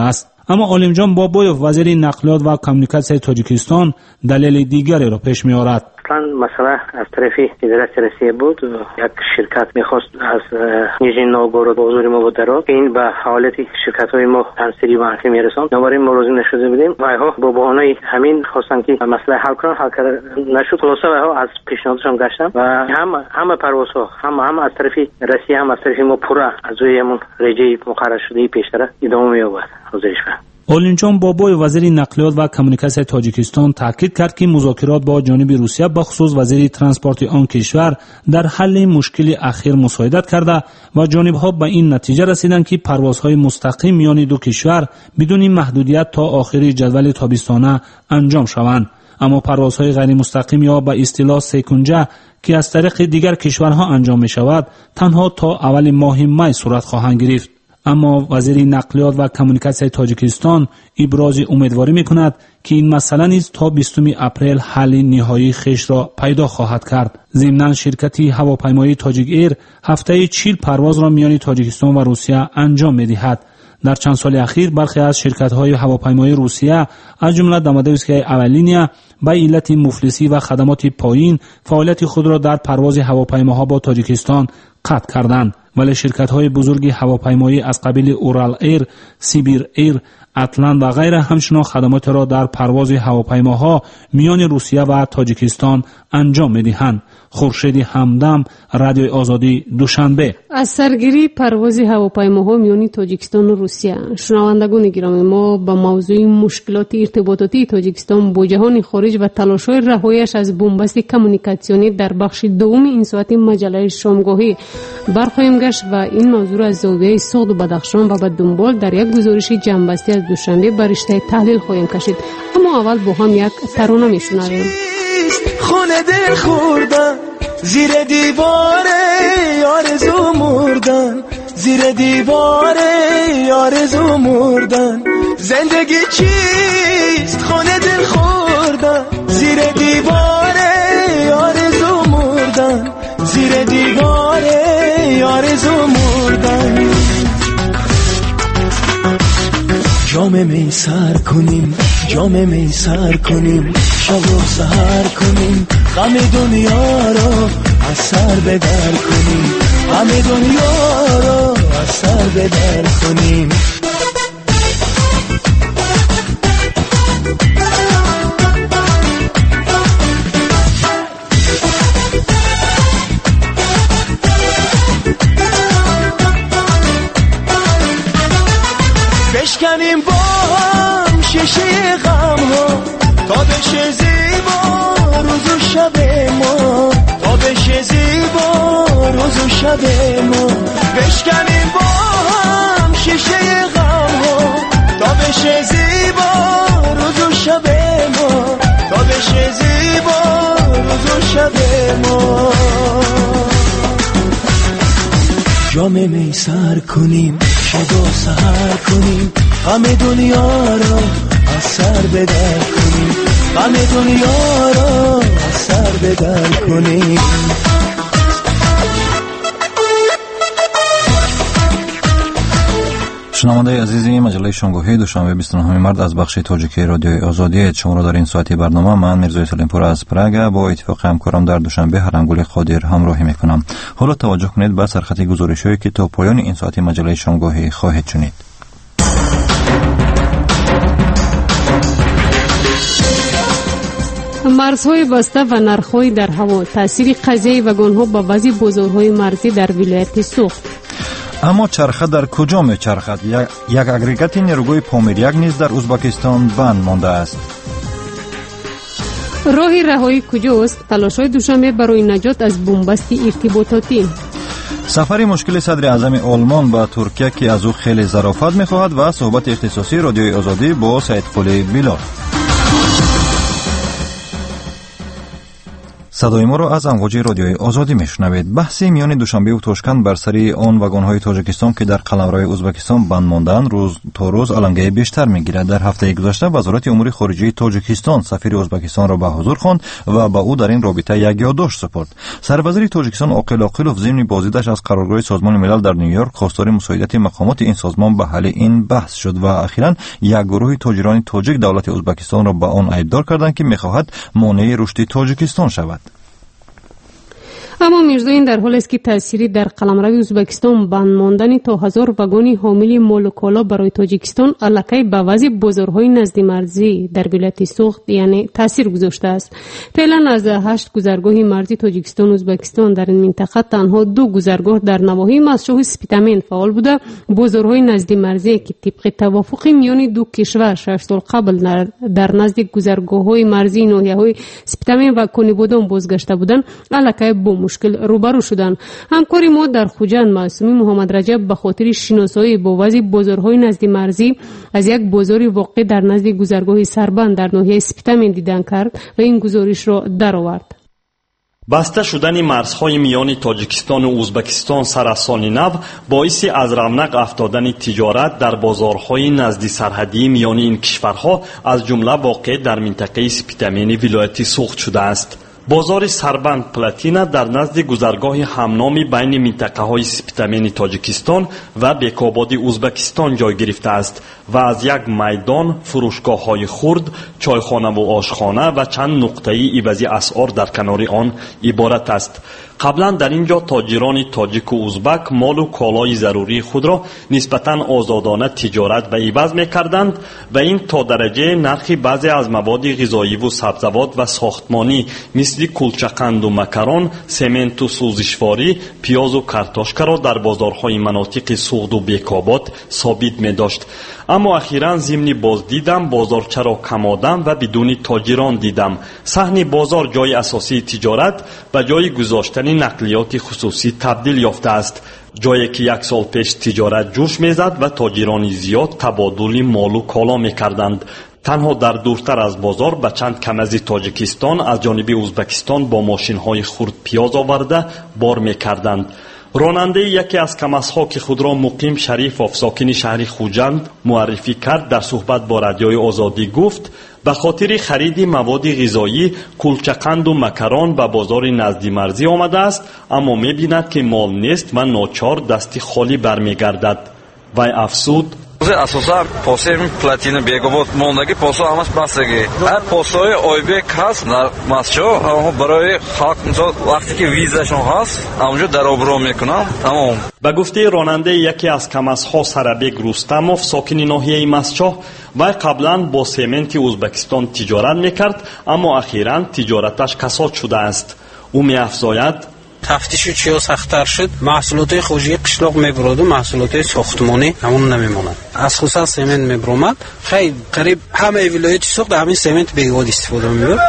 Speaker 19: اما عالمجان بابایوف وزیر نقلیات و کمیونیکاسیون تاجیکستان دلیل دیگری را پیش می‌آورد.
Speaker 6: مسئله از طرف اداره روسیه بود. یک شرکت میخواست از نیژنی نوگورود به حضور ما بود که این به حالت شرکت های ما تنصیری منفی میرساند. نوباره ما روزی نشده بودیم و اینها با بهانه همین خواستن که مسئله حل کنن، حل نشد. خلاصه اینها از پیشنهادشان گشتن و هم همه پروازها هم هم از طرف روسیه هم از طرف ما پورا از روی همون رجه مقرر شده پیشتر ادامه می‌یابد. حاضرش
Speaker 19: عالمجان بابای وزیر نقلیات و کمیونیکاسیون تاجیکستان تاکید کرد که مذاکرات با جانب روسیه به خصوص وزیر ترانسپورت آن کشور در حل مشکل اخیر مساعدت کرده و جانب‌ها به این نتیجه رسیدند که پروازهای مستقیم میان دو کشور بدون محدودیت تا آخر جدول تابستانه انجام شوند. اما پروازهای غیر مستقیم یا به اصطلاح سکونجه که از طریق دیگر کشورها انجام می شود تنها تا اول ماه می صورت خواهند گرفت. اما وزیر نقلیات و کمیونیکاسیون تاجیکستان ابراز امیدواری می‌کند که این مسئله نیز تا بیستم اپریل حل نهایی خیش را پیدا خواهد کرد. ضمناً شرکت هواپیمایی تاجیک ایر هفته چهل پرواز را میان تاجیکستان و روسیه انجام می‌دهد. در چند سال اخیر برخی از شرکت‌های هواپیمایی روسیه از جمله دامادویسکی اولینیا به علت مفلسی و خدمات پایین فعالیت خود را در پرواز هواپیماها با تاجیکستان قطع کردند. ولی شرکت‌های بزرگ هواپیمایی از قبیل اورال ایر، سیبیر ایر، اتلان و غیره همچنان خدمات را در پرواز هواپیماها میان روسیه و تاجیکستان انجام می‌دهند. خورشید همدم، رادیوی آزادی، دوشنبه.
Speaker 2: از سرگیری پرواز هواپیماها میان تاجیکستان و روسیه، شنوندگان گرامی، ما با موضوع مشکلات ارتباطاتی تاجیکستان با جهان خارج و تلاش‌های رهایی‌اش از بنبست کمیونیکاسیونی در بخش دوم این ساعت مجله شامگاهی برخواهیم گشت و این موضوع از زاویه سغد و بدخشان و به دنبال در یک گزارش جنبسته از دوشنبه بر رشته تحلیل خواهیم کشید. اما اول با هم یک ترانه میشنویم.
Speaker 22: خونه دل خوردن زیر دیواره آرزو مردن، زیر دیواره آرزو مردن. زندگی چیست خونه دل خوردن زیر دیواره آرزو مردن، زیر دیواره آرزو مردن. جام می سر کنیم، جام می سر کنیم، شب و سحر کنیم، غم دنیا رو از سر بدر کنیم، غم دنیا رو از سر بدر کنیم. بشکنیم با هم شیشه غم ها تا بشه زیبا روز و شب ما، تا بشه زیبا روز و شب ما. بشکنیم با هم شیشه غم ها تا بشه زیبا روز و شب ما، تا بشه زیبا روز و شب ما. جام می سر کنیم، شب و سحر کنیم، غم دنیا رو از سر بدر کنیم، غم دنیا رو از سر بدر کنیم.
Speaker 3: شنونده عزیزی مجله شامگاهی دوشنبه بیست و نه مارس از بخش تاجیکی رادیوی آزادی شما را در این ساعتی برنامه من میرزای سلیمپور از پراگ با اتفاق همکارم در دوشنبه هرانگل قادر همراهی میکنم. حالا توجه کنید به سرخط گزارش‌هایی که تا پایان این ساعتی مجله شامگاهی خواهید شنید.
Speaker 2: مرزهای بسته و نرخ‌های در هوا، تاثیر قضیه وگان‌ها با وضع بازارهای مرزی در ولایت سوخت.
Speaker 3: اما چرخه در کجا میچرخد؟ یک اگریگات نیروگوی پامیریک نیز در ازبکستان بند مانده است.
Speaker 2: راه رهایی کجاست؟ تلاش‌های دوشنبه برای نجات از بنبست ارتباطاتی.
Speaker 3: سفری مشکل صدر اعظم آلمان به ترکیه که از او خیلی ظرافت می‌خواهد و صحبت اختصاصی رادیوی آزادی با سید قلی بلال. صدای ما را از امواج رادیوی آزادی میشنوید. بحث میان دوشنبه و توشکند بر سری آن واگن‌های تاجیکستان که در قلمرو ازبکستان بند ماندند روز تا روز علنگه بیشتر میگیرد. در هفته گذشته وزارت امور خارجه تاجیکستان سفیر ازبکستان را به حضور خواند و با او در این رابطه یک یادداشت سپرد. سروزیر تاجیکستان عاقل عاقلوف ضمن بازدیدش از قرارگاه سازمان ملل در نیویورک خواستار مساعدت مقامات این سازمان به حل این بحث شد و اخیراً یک گروه تاجران تاجیک دولت ازبکستان را به آن ایبدار کردند که می‌خواهد مانع رشد تاجیکستان شود.
Speaker 2: اما میرزوین در حالی است که تأثیری در قلمرو ازبکستان بند ماندن تا هزار واگن حامل مال و کالا برای تاجیکستان الکی به وضع بازارهای نزد مرزی در ولایت سوخت یعنی تاثیر گذاشته است. فعلا از هشت گذرگاه مرزی تاجیکستان و ازبکستان در این منطقه تنها دو گذرگاه در نواحی مسجد سپیتامین فعال بوده. بازارهای نزد مرزی که طبق توافق میان دو کشور شش سال قبل در نزد گذرگاه‌های مرزی ناحیه‌های سپیتامین و کنیبودان بازگشته بودند الکی با مشکل روبرو شدند. همکاری ما در خوجند معصومی محمد رجب به خاطر شناسایی با وضع بازارهای نزد مرزی از یک بازاری واقع در نزد گذرگاه سربند در ناحیه سپیتامین دیدن کرد و این گزارش را درآورد.
Speaker 5: بسته شدن مرزهای میان تاجیکستان و ازبکستان سر از سال نو باعث از رونق افتادن تجارت در بازارهای نزدی سرحدی میان این کشورها از جمله واقع در منطقه سپیتامین ولایت سوخت شده است. بازار سربند پلاتینا در نزد گذرگاه همنامی بین منطقه های سپیتامین تاجیکستان و بیکاباد ازبکستان جای گرفته است و از یک میدان، فروشگاه های خرد، چایخانه و آشخانه و چند نقطه عوضی اسعار در کنار آن عبارت است. قبلا در اینجا تاجران تاجیک و ازبک مال و کالای ضروری خود را نسبتاً آزادانه تجارت و عوض می‌کردند و این تا درجه نرخ بعضی از مواد غذایی و سبزیجات و ساختمانی مثل کلچه‌قند و مکرون، سمنت و سوزشواری، پیاز و کارتوشکا را در بازارهای مناطق سوخت و بیکاباد ثابت می‌داشت. اما اخیراً ضمن بازدیدم بازارچه را کمادم و بدون تاجران دیدم. صحن بازار جای اساسی تجارت و جای گذاشتن نقلیات خصوصی تبدیل یافته است، جایی که یک سال پیش تجارت جوش میزد و تاجران زیاد تبادل مال و کالا میکردند. تنها در دورتر از بازار به چند کم از تاجیکستان از جانب ازبکستان با ماشین های خرد پیاز آورده بار میکردند. راننده یکی از کماس‌ها که خود را مقیم شریف ساکن شهر خوجند معرفی کرد در صحبت با رادیوی آزادی گفت به خاطر خرید مواد غذایی کلچه‌قند و مکرون به بازار نزدی مرزی آمده است اما می‌بیند که مال نیست و ناچار دستی خالی برمیگردد. وی افسود
Speaker 7: اساسا پاسه پلاتینا بیگابود موندگی پاسو همش بستگی هر پاسوی اویبک هست در مسجد اما برای خلق وقتی که ویزاشون هست اونجا درآبرو میکنن تمام.
Speaker 5: به گفته راننده یکی از کماس‌ها سرابک رستموف ساکن ناحیه مسجد وی قبلا با سمنت ازبکستان تجارت میکرد اما اخیراً تجارتش کساد شده است. او میافزاید
Speaker 23: تفتیش چیا سخت‌تر شد، محصولات خوجی قشلاق میبرد و محصولات ساختمانی همون نمیمونن. از خصوصا سمنت میبرد خیلی قریب همه ولایت سوخت همین سمنت بیگاد استفاده میبرد.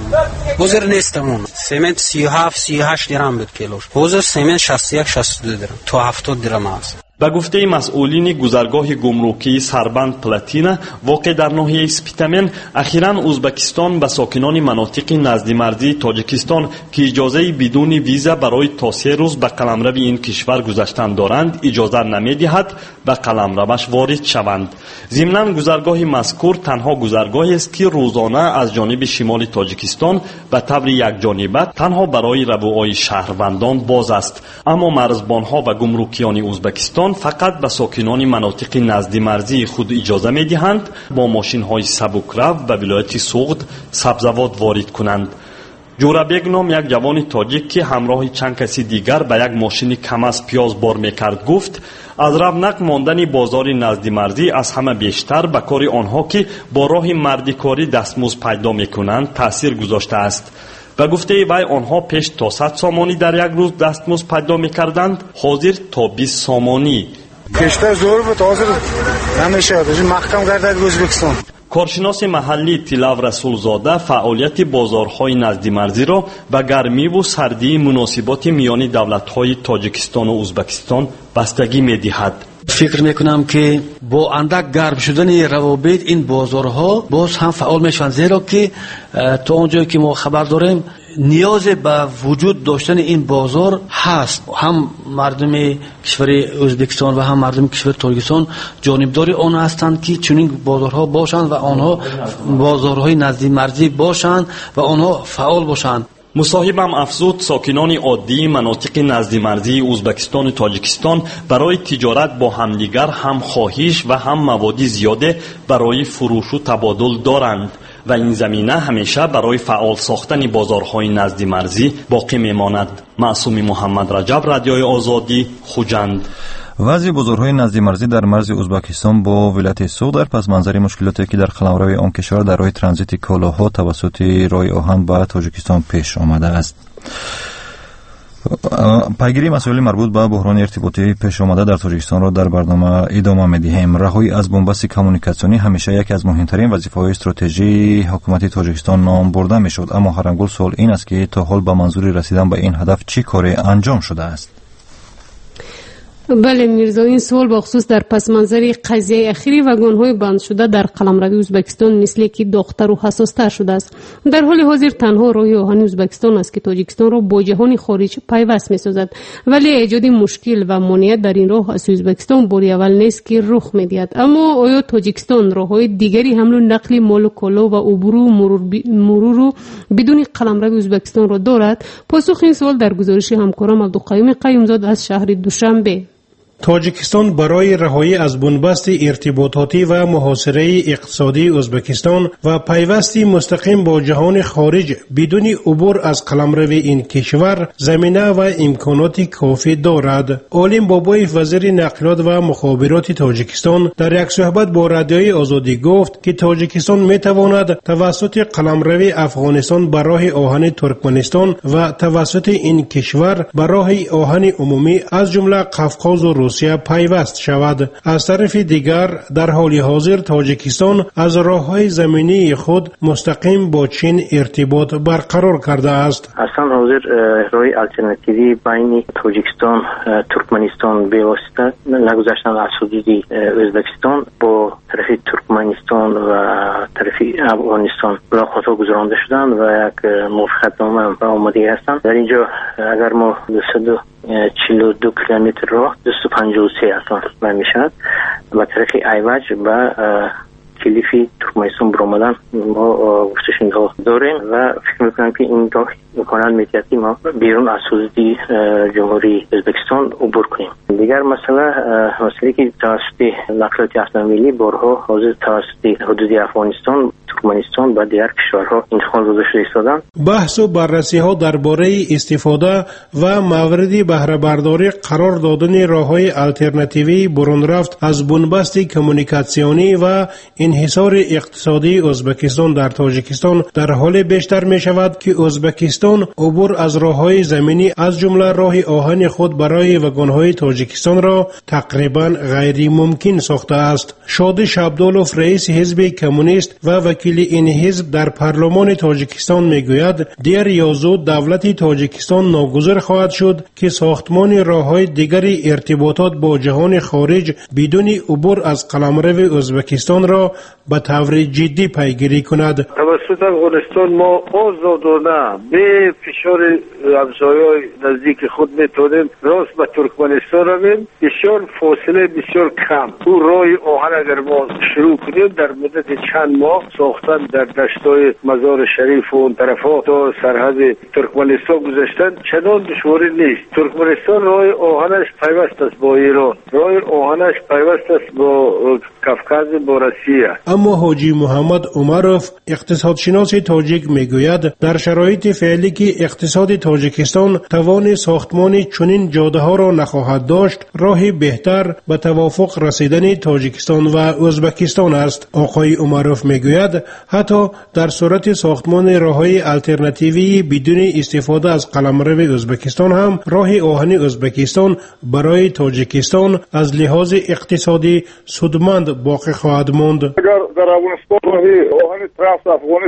Speaker 23: حاضر نیستمون سمنت سی و هفت سی و هشت درهم بود کیلوش، حاضر سمنت شصت و یک شصت و دو درهم تا هفتاد درهم است.
Speaker 5: به گفته مسئولین گذرگاه گمرکی سربند پلاتینا واقع در ناحیه سپیتامین اخیراً ازبکستان به ساکنان مناطق نزد مرزی تاجیکستان که اجازه بدون ویزا برای تا سه روز به قلمرو این کشور گذشتن دارند اجازه نمیدهد به قلمروش وارد شوند. ضمناً گذرگاه مذکور تنها گذرگاهی است که روزانه از جانب شمال تاجیکستان به طور یک جانبه تنها برای ربوهای شهروندان باز است. اما مرزبانها و گمرکیان ازبکستان فقط به ساکنان مناطق نزد مرزی خود اجازه می‌دهند با ماشین‌های سبکرو و ولایت سوغد سبزیجات وارد کنند. جورابک نام یک جوان تاجیک که همراه چند کسی دیگر به یک ماشین کم از پیاز بار می‌کرد گفت از رونق ماندن بازار نزد مرزی از همه بیشتر به کار آنها که با راه مردکاری دستمزد پیدا می‌کنند تأثیر گذاشته است. به گفته وی آنها پیش تا صد سامانی در یک روز دستمزد پیدا می‌کردند، حاضر تا بیست سامانی.
Speaker 24: پیشتر زور بود، حاضر نمیشه. محکم گردد ازبکستان.
Speaker 5: کارشناس محلی تیلاو رسولزاده فعالیت بازارهای نزد مرزی را به گرمی و سردی مناسبات میان دولت‌های تاجیکستان و ازبکستان بستگی می‌دهد.
Speaker 23: فکر میکنم که با اندک گرم شدن روابط این بازارها باز هم فعال میشن، زیرا که تا اونجایی که ما خبر داریم نیاز به وجود داشتن این بازار هست. هم مردم کشور ازبکستان و هم مردم کشور تاجیکستان جانبدار آن هستند که چنین بازارها باشند و آنها بازارهای نزدیک مرزی باشند و آنها فعال باشند.
Speaker 5: مصاحبم افزود ساکنان عادی مناطق نزدیک مرزی ازبکستان و تاجیکستان برای تجارت با همدیگر هم خواهش و هم موادی زیاده برای فروش و تبادل دارند و این زمینه همیشه برای فعال ساختن بازارهای نزدیک مرزی باقی میماند. معصوم محمد رجب، رادیوی آزادی، خوجند.
Speaker 3: وضع بازارهای نزدیک مرزی در مرز ازبکستان با ولایت سوق در پس منظر مشکلاتی که در قلمرو آن کشور در راه ترانزیت کالاها توسط راه آهن به تاجیکستان پیش آمده است. پیگیری مسائل مربوط به بحران ارتباطی پیش آمده در تاجیکستان را در برنامه ادامه می‌دهیم. رهایی از بنبست کمونیکاسیونی همیشه یکی از مهمترین وظیفه‌های استراتژی حکومت تاجیکستان نام برده می‌شد، اما هرانگول سوال این است که تا حال به منظور رسیدن به این هدف چه کاری انجام شده است؟
Speaker 2: بله میرزا، این سوال با خصوص در پس منظر قضیه اخیری واگن‌های بند شده در قلمرو ازبکستان مثل که داغ‌تر و حساس‌تر شده است. در حال حاضر تنها راه آهن ازبکستان است که تاجیکستان را با جهان خارج پیوست می‌سازد، ولی ایجاد مشکل و مانعیت در این راه از ازبکستان باری اول نیست که رخ می‌دهد. اما آیا تاجیکستان راه‌های دیگری حمل و نقل مال و کالا و عبور و مرور, ب... مرور بدون قلمرو ازبکستان را دارد؟ پاسخ این سوال در گزارش همکارم عبدالقیوم قیومزاد از شهر دوشنبه.
Speaker 8: تاجیکستان برای رهایی از بنبست ارتباطاتی و محاصره اقتصادی ازبکستان و پیوستی مستقیم با جهان خارج بدون عبور از قلمرو این کشور زمینه و امکانات کافی دارد. عالم بابای وزیر نقلات و مخابرات تاجیکستان در یک صحبت با رادیوی آزادی گفت که تاجیکستان میتواند توسط قلمرو افغانستان به راه آهن ترکمنستان و توسط این کشور به راه آهن عمومی از جمله قفقاز و روسیه پیوست شود. از طرف دیگر در حال حاضر تاجیکستان از راههای زمینی خود مستقیم با چین ارتباط برقرار کرده است.
Speaker 6: اصلا حاضر راه الटरनेटिवی بین تاجیکستان ترکمنستان به واسطه نگذشتن از حدود ازبکستان با طرف ترکمنستان و طرف افغانستان راه خطا گذرانده شدن و یک موافقتنامه به آماده هستند. در اینجا اگر ما دویست و چهل و دو کیلومتر راه دویست و پنجاه و سه اصلا من میشد و طرف ایوج و کلیفی ترکمنستان برآمدن ما گفتشون داریم و فکر میکنم که این راه امکانات میتیه ما بیرون از حدود جمهوری ازبکستان عبور کنیم. دیگر مسئله مسئله که توسط نقلات اتومبیلی بارها حاضر توسط حدود افغانستان ترکمنستان و دیگر کشورها انتقال داده شده ایستادند.
Speaker 8: بحث و بررسی ها درباره استفاده و موارد بهره برداری قرار دادن راههای الटरनेटिवی برون رفت از بنبست کمونیکاسیونی و انحصار اقتصادی ازبکستان در تاجیکستان در حال بیشتر می شود که ازبکستان عبور از راههای زمینی از جمله راه آهن خود برای واگن‌های تاجیکستان را تقریبا غیر ممکن ساخته است. شادش عبدالوف رئیس حزب کمونیست و وکیل این حزب در پارلمان تاجیکستان میگوید دیر یا زود دولت تاجیکستان ناگزیر خواهد شد که ساختمان راههای دیگری ارتباطات با جهان خارج بدون عبور از قلمرو ازبکستان را به طور جدی پیگیری کند.
Speaker 9: توسط افغانستان ما آزادانه به فشار همسایه‌های نزدیک خود میتونیم راست به ترکمنستان رویم. بسیار فاصله بسیار کم. او راه آهن اگر ما شروع کنیم در مدت چند ماه ساختن در دشتای مزار شریف و اون طرفا تا سرحد ترکمنستان گذاشتن چندان دشواری نیست. ترکمنستان راه آهنش پیوست است با ایران، راه آهنش پیوست است با کافکاز با روسیه.
Speaker 8: اما حاجی محمد عمروف اقتصادشناس تاجیک میگوید در شرایط فعلی که اقتصاد تاجیکستان توان ساختمان چنین جاده ها را نخواهد داشت، راه بهتر به توافق رسیدن تاجیکستان و ازبکستان است. آقای عمروف میگوید حتی در صورت ساختمان راههای الटरनेटिवی بدون استفاده از قلمرو ازبکستان هم راه آهن ازبکستان برای تاجیکستان از لحاظ اقتصادی سودمند باقی خواهد ماند.
Speaker 10: اگر در افغانستان راهی آهن طرف افغانستان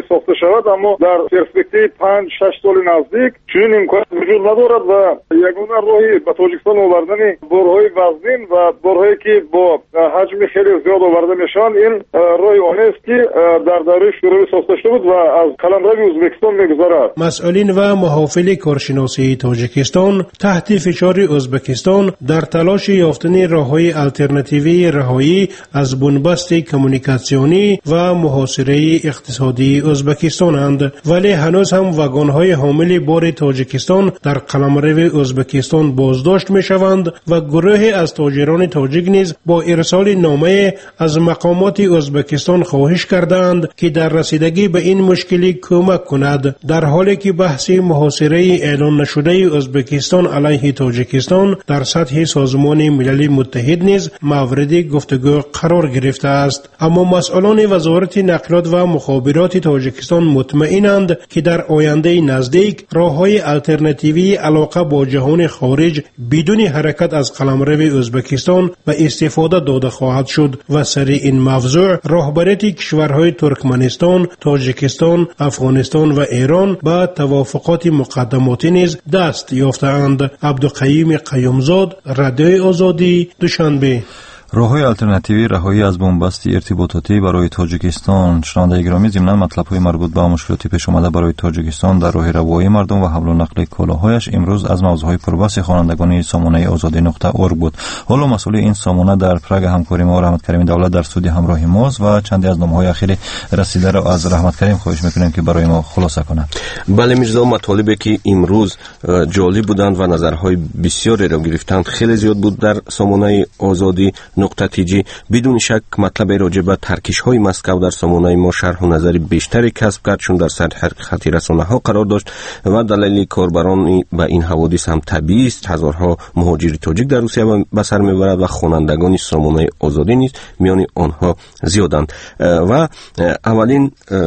Speaker 10: ساخته شود، اما در پرسپکتیو پنج شش سال نزدیک چنین امکان وجود ندارد و یگانه راهی به تاجیکستان آوردن بورهای وزنین و بورهایی که با حجم خیلی زیاد آورده میشن، این راه آن است که در دوره شوروی ساخته شده بود و از قلمرو ازبکستان میگذرد.
Speaker 8: مسئولین و محافل کارشناسی تاجیکستان تحت فشار ازبکستان در تلاش یافتن راههای آلترناتیوی رهایی از بنبست کمونیکاسیونی و محاصره اقتصادی ازبکستانند، ولی هنوز هم واگن‌های حامل بار تاجیکستان در قلمرو ازبکستان بازداشت می‌شوند و گروهی از تاجران تاجیک نیز با ارسال نامه از مقامات ازبکستان خواهش کردند که در رسیدگی به این مشکلی کمک کند، در حالی که بحث محاصره اعلان نشده ازبکستان علیه تاجیکستان در سطح سازمان ملل متحد نیز مورد گفتگو قرار گرفته است. اما مسئولان وزارت نقلات و مخابرات تاجیکستان مطمئنند که در آینده نزدیک راههای آلترناتیوی علاقه با جهان خارج بدون حرکت از قلمرو ازبکستان به استفاده داده خواهد شد و سر این موضوع رهبریت کشورهای ترکمنستان، تاجیکستان، افغانستان و ایران با توافقات مقدماتی نیز دست یافته‌اند. عبدالقیوم قیومزاد، رادیوی آزادی، دوشنبه.
Speaker 3: راههای آلترناتیوی رهایی از بنبست ارتباطاتی برای تاجیکستان. شنوندگان گرامی، ضمن مطلب‌های مربوط به مشکلاتی پیش آمده برای تاجیکستان در راه روایی مردم و حمل و نقل کالاهایش امروز از موضوعهای پربحث خوانندگان سامانه آزادی نقطه اورگ بود. حالا مسئول این سامانه در پراگ همکاری ما رحمت کریم دولت در استودیو همراه ماست و چندی از نامه‌های اخیر رسیده را از رحمت کریم خواهش می‌کنیم که برای ما خلاصه کنند.
Speaker 11: بله میرزا، مطالبی که امروز جالب بودند و نظرهای بسیاری را گرفتند خیلی زیاد بود در سامانه آزادی نقطه تیجی. بدون شک مطلب راجع به ترکش‌های مسکو در سامانه ما شرح و نظر بیشتری کسب کرد، چون در سطح خط رسانه‌ها قرار داشت و دلیل کاربران به این حوادث هم طبیعی است. هزارها مهاجر تاجیک در روسیه به سر میبرد و خوانندگان سامانه آزادی نیز میان آنها زیادند و اولین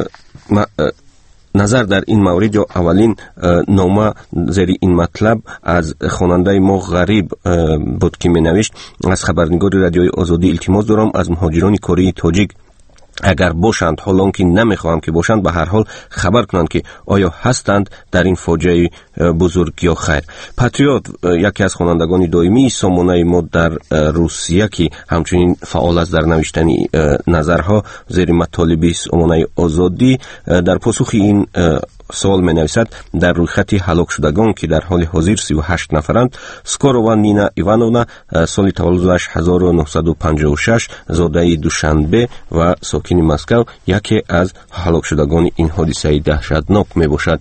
Speaker 11: نظر در این مورد یا اولین نامه زیر این مطلب از خواننده ما غریب بود که می نوشت: از خبرنگار رادیوی آزادی التماس دارم از مهاجران کره تاجیک اگر باشند، حالان که نمیخواهم که باشند، به هر حال خبر کنند که آیا هستند در این فاجعه بزرگ یا خیر. پاتریوت، یکی از خوانندگان دائمی سامانه ما در روسیه که همچنین فعال است در نوشتن نظرها زیر مطالب سامانه آزادی، در پاسخ این سوال می نویسد: در روی خط هلاک شدگان که در حال حاضر سی و هشت نفرند، سکوروا نینا ایوانونا سال تولدش هزار و نهصد و پنجاه و شش، زاده دوشنبه و ساکن مسکو، یکی از هلاک شدگان این حادثه دهشتناک می باشد.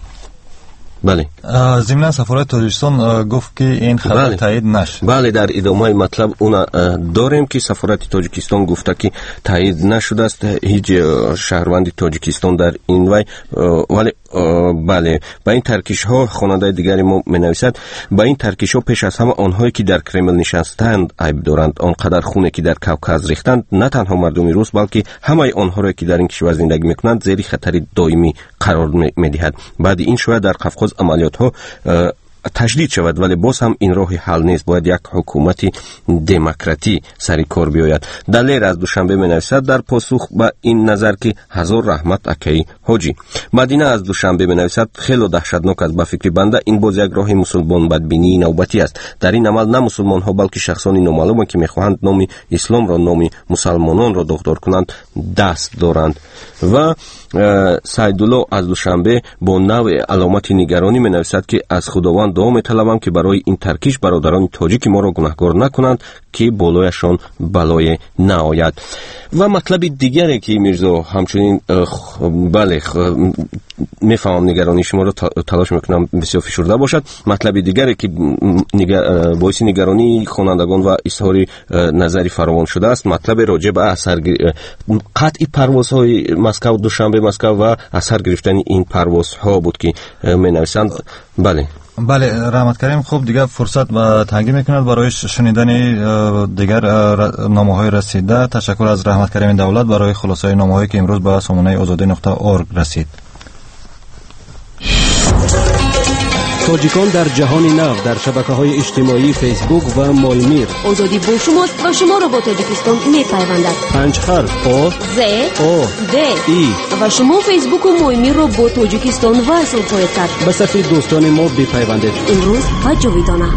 Speaker 11: بله.
Speaker 3: ضمن سفارت تاجیکستان گفت که این خبر بله. تایید نشد.
Speaker 11: بله، در ادامه مطلب اون داریم که سفارت تاجیکستان گفته که تایید نشده است هیچ شهروند تاجیکستان در این وی، ولی بله با این ترکیش ها خواننده دیگری ما می‌نویسد: با این ترکیش ها پیش از همه آنهایی که در کرمل نشستند عیب دارند. آنقدر خونه که در کوکاز ریختند نه تنها مردم روس بلکه همه آنها را که در این کشور زندگی میکنند زیر خطر دائمی قرار میدهد. بعد این شاید در قفقاز عملیات ها تشدید شود، ولی باز هم این راه حل نیست. باید یک حکومت دموکراتی سر کار بیاید. دلیر از دوشنبه می نویسد در پاسخ به این نظر که هزار رحمت اکی حاجی. مدینه از دوشنبه می نویسد: خیلی دهشتناک است. به فکر بنده این باز یک راه مسلمان بدبینی نوبتی است. در این عمل نه مسلمان ها بلکه شخصانی نامعلوم که می خواهند نام اسلام را نام مسلمانان را داغدار کنند دست دارند. و سیدالله از دوشنبه با نوع علامت نگرانی می نویسد که از خداوند دعا می طلبم که برای این ترکیش برادران تاجیک ما را گناهکار نکنند که بالایشان بلای نآید. و مطلب دیگری که میرزا همچنین بله میفهمم نگرانی شما را تلاش میکنم بسیار فشرده باشد. مطلب دیگری که نگر... باعث نگرانی خوانندگان و اظهار نظری فراوان شده است مطلب راجع به اثر قطع پروازهای مسکو دوشنبه مسکو و اثر گرفتن این پروازها بود که می نویسند. بله
Speaker 3: بله رحمت کریم. خوب دیگه فرصت و تنگی میکند برای شنیدن دیگر نامه‌های رسیده. تشکر از رحمت کریم دولت برای خلاصه نامه‌هایی که امروز به سامانه آزادی نقطه اورگ رسید.
Speaker 12: تاجیکان در جهان نو در شبکه‌های اجتماعی فیسبوک و مالمیر.
Speaker 13: آزادی با شماست و شما را با تاجیکستان می‌پیوندد.
Speaker 12: پنج حرف آ
Speaker 13: ز
Speaker 12: آ
Speaker 13: د
Speaker 12: ای
Speaker 13: و شما فیسبوک و مالمیر را با تاجیکستان وصل خواهید کرد.
Speaker 12: به صفحه دوستان ما بپیوندید.
Speaker 13: امروز و جاویدانه.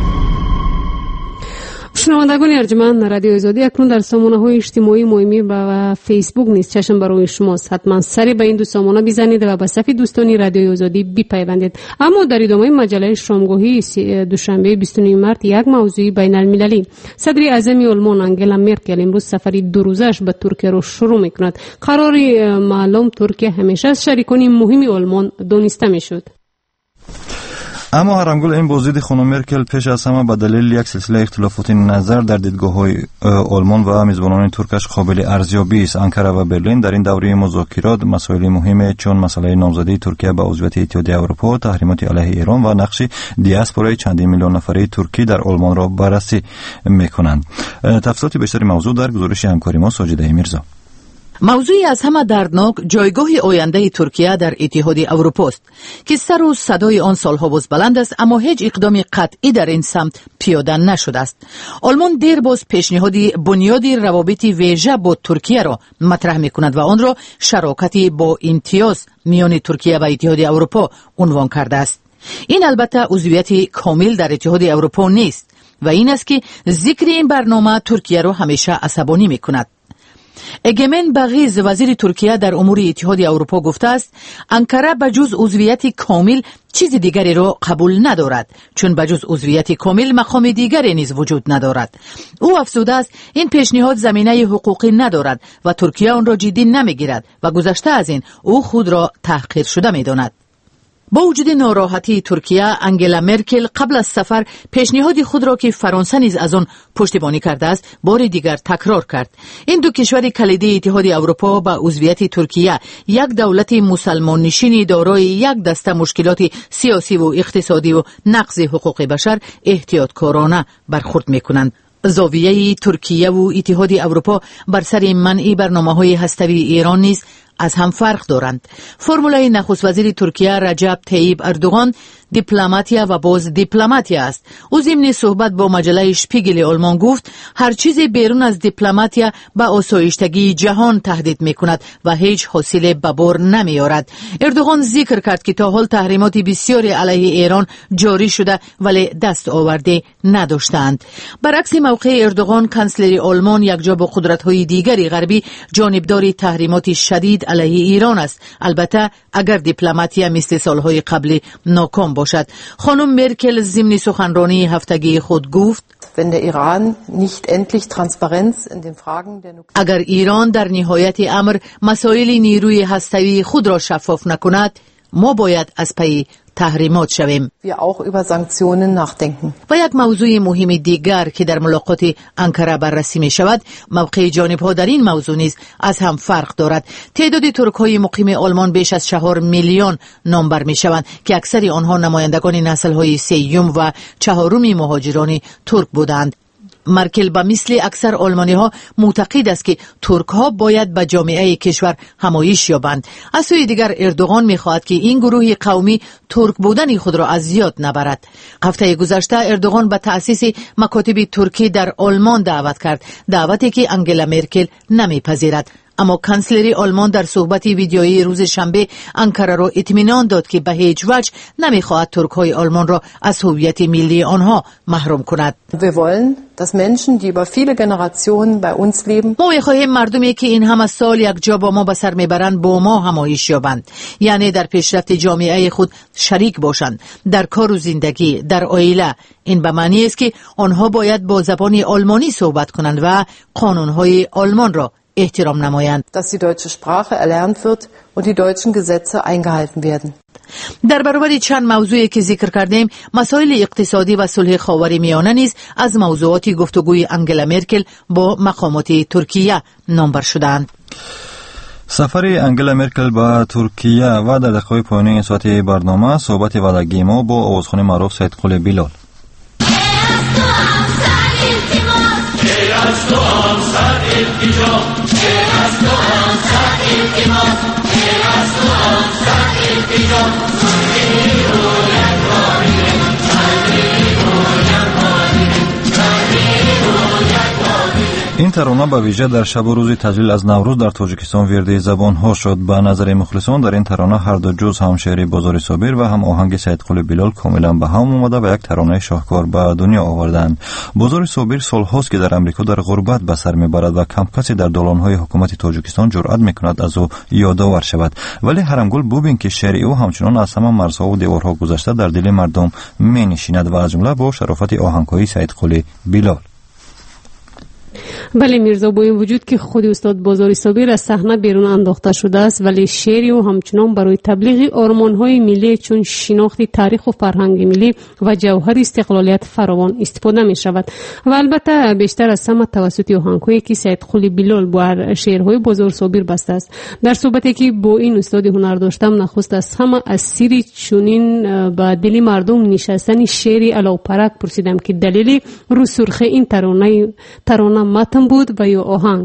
Speaker 2: شنوندگان ارجمند، رادیو آزادی اکنون در سامانه‌های اجتماعی مهمی و فیسبوک نیز چشم برای شماست. حتما سری به این دو سامانه بزنید و به صفحه دوستانی رادیو آزادی بپیوندید. اما در ادامه مجله شامگاهی دوشنبه بیست و نه مارس یک موضوع بین المللی، صدر اعظم آلمان آنگلا مرکل امروز سفری دو روزش به ترکیه را شروع می‌کند. قرار معلوم ترکیه همیشه از شریکان مهم آلمان دانسته می‌شد.
Speaker 3: اما هرانگل این بازدید خانم مرکل پیش از همه به دلیل یک سلسله اختلافات نظر در دیدگاه‌های آلمان و میزبانان ترکش قابل ارزیابی است. آنکره و برلین در این دوره مذاکرات مسائل مهمی چون مسئله نامزدی ترکیه به عضویت اتحادیه اروپا، تحریمات علیه ایران و نقش دیاسپورای چندین میلیون نفره ترکی در آلمان را بررسی می‌کنند. تفصیلات بیشتر موضوع در گزارش همکاری ما ساجده میرزا.
Speaker 1: موضوعی از همه دردناک جایگاه آینده ترکیه در اتحادیه اروپا است که سر و صدای آن سالها باز بلند است، اما هیچ اقدام قطعی در این سمت پیاده نشده است. آلمان دیر باز پیشنهاد بنیادی روابط ویژه با ترکیه را مطرح می‌کند و آن را شراکتی با امتیاز میان ترکیه و اتحادیه اروپا عنوان کرده است. این البته عضویت کامل در اتحادیه اروپا نیست و این است که ذکر این برنامه ترکیه را همیشه عصبانی می‌کند. اگمن بغیز وزیر ترکیه در امور اتحادیه اروپا گفته است انکره بجز عضویت کامل چیز دیگری را قبول ندارد، چون بجز عضویت کامل مقام دیگری نیز وجود ندارد. او افزوده است این پیشنهاد زمینه حقوقی ندارد و ترکیه آن را جدی نمیگیرد و گذشته از این او خود را تحقیر شده میداند. با وجود ناراحتی ترکیه، انگلا مرکل قبل از سفر پیشنهاد خود را که فرانسه نیز از آن پشتیبانی کرده است بار دیگر تکرار کرد. این دو کشور کلیدی اتحادیه اروپا با عضویت ترکیه، یک دولت مسلمان نشین دارای یک دسته مشکلات سیاسی و اقتصادی و نقض حقوق بشر احتیاطکارانه برخورد می‌کنند. زاویه ترکیه و اتحادیه اروپا بر سر منع برنامه‌های هسته‌ای ایران نیز از هم فرق دارند. فرمولای نخست وزیر ترکیه رجب طیب اردوغان دیپلماتیا و باز دیپلماتیا است. او ضمن صحبت با مجله شپیگل آلمان گفت هر چیز بیرون از دیپلماتیا به آسایشتگی جهان تهدید میکند و هیچ حاصل به بار نمیارد. اردوغان ذکر کرد که تا حال تحریمات بسیاری علیه ایران جاری شده ولی دست آورده نداشتند. برعکس موقع اردوغان، کانسلر آلمان یکجا با قدرت‌های دیگری غربی جانبدار تحریمات شدید علیه ایران است، البته اگر دیپلماتیا مثل سالهای قبل ناکام باشد. خانم مرکل ضمن سخنرانی هفتگی خود گفت اگر ایران در نهایت امر مسائل نیروی هسته‌ای خود را شفاف نکند، ما باید از پی تحریمات شویم. و یک موضوع مهم دیگر که در ملاقات انکره بررسی می شود، موقع جانب‌ها در این موضوع نیز از هم فرق دارد. تعداد ترک‌های مقیم آلمان بیش از چهار میلیون نامبر می شوند که اکثر آنها نمایندگان نسل‌های سیوم و چهارم مهاجران ترک بودند. مرکل به مثل اکثر آلمانی ها معتقد است که ترک ها باید به جامعه کشور همایش یابند. از سوی دیگر اردوغان می خواهد که این گروه قومی ترک بودن خود را از یاد نبرد. هفته گذشته اردوغان به تأسیس مکاتب ترکی در آلمان دعوت کرد، دعوتی که انگلا مرکل نمیپذیرد. اما کانسلر آلمان در صحبت ویدیویی روز شنبه انکره را اطمینان داد که به هیچ وجه نمیخواهد ترک‌های آلمان را از هویت ملی آنها محروم کند. ما می‌خواهیم مردمی که این همه سال یک جا با ما به سر میبرند با ما همایش یابند، یعنی در پیشرفت جامعه خود شریک باشند، در کار و زندگی، در عائله. این به معنی است که آنها باید با زبان آلمانی صحبت کنند و قانون‌های آلمان را احترام نمایند.
Speaker 15: dass die deutsche Sprache erlernt wird und die deutschen Gesetze eingehalten werden.
Speaker 1: در برابر چند موضوعی که ذکر کردیم، مسائل اقتصادی و صلح خاورمیانه نیز از موضوعات گفتگوی انگلا مرکل با مقامات ترکیه نامبر شدند.
Speaker 3: سفر انگلا مرکل به ترکیه و در دقایق پایانی این ساعت برنامه صحبت وداعی ما با آوازخوان معروف سید قلی بیلال.
Speaker 22: Iltijam,
Speaker 3: این ترانه به ویژه در شب و روز تجلیل از نوروز در تاجیکستان ویرده زبان ها شد. به نظر مخلصان در این ترانه هر دو جز هم شعر بازار صابر و هم آهنگ سیدقلی بلال کاملا به هم اومده و یک ترانه شاهکار به دنیا آوردند. بازار صابر سالهاست که در امریکا در غربت به سر میبرد و کم کسی در دالانهای حکومت تاجیکستان جرأت میکند از او یادآور شود، ولی حرمگل ببین که شعر او همچنان از همه مرزها و دیوارها گذشته در دل مردم مینشیند و از جمله با شرافت آهنگهای سیدقلی بلال.
Speaker 2: بله میرزا، با این وجود که خود استاد بازار صابر از صحنه بیرون انداخته شده است، ولی شعر او همچنان برای تبلیغ آرمان‌های ملی چون شناخت تاریخ و فرهنگ ملی و جوهر استقلالیت فراوان استفاده می شود و البته بیشتر از همه توسط آهنگ‌هایی که سیدقلی بلال با شعرهای بازار صابر بسته است. در صحبتی که با این استاد هنر داشتم، نخست از همه از سری چنین به دل مردم نشستن شعر علاوپرک پرسیدم که دلیل رو سرخ این ترانه ترانه متن بود و یا آهنگ.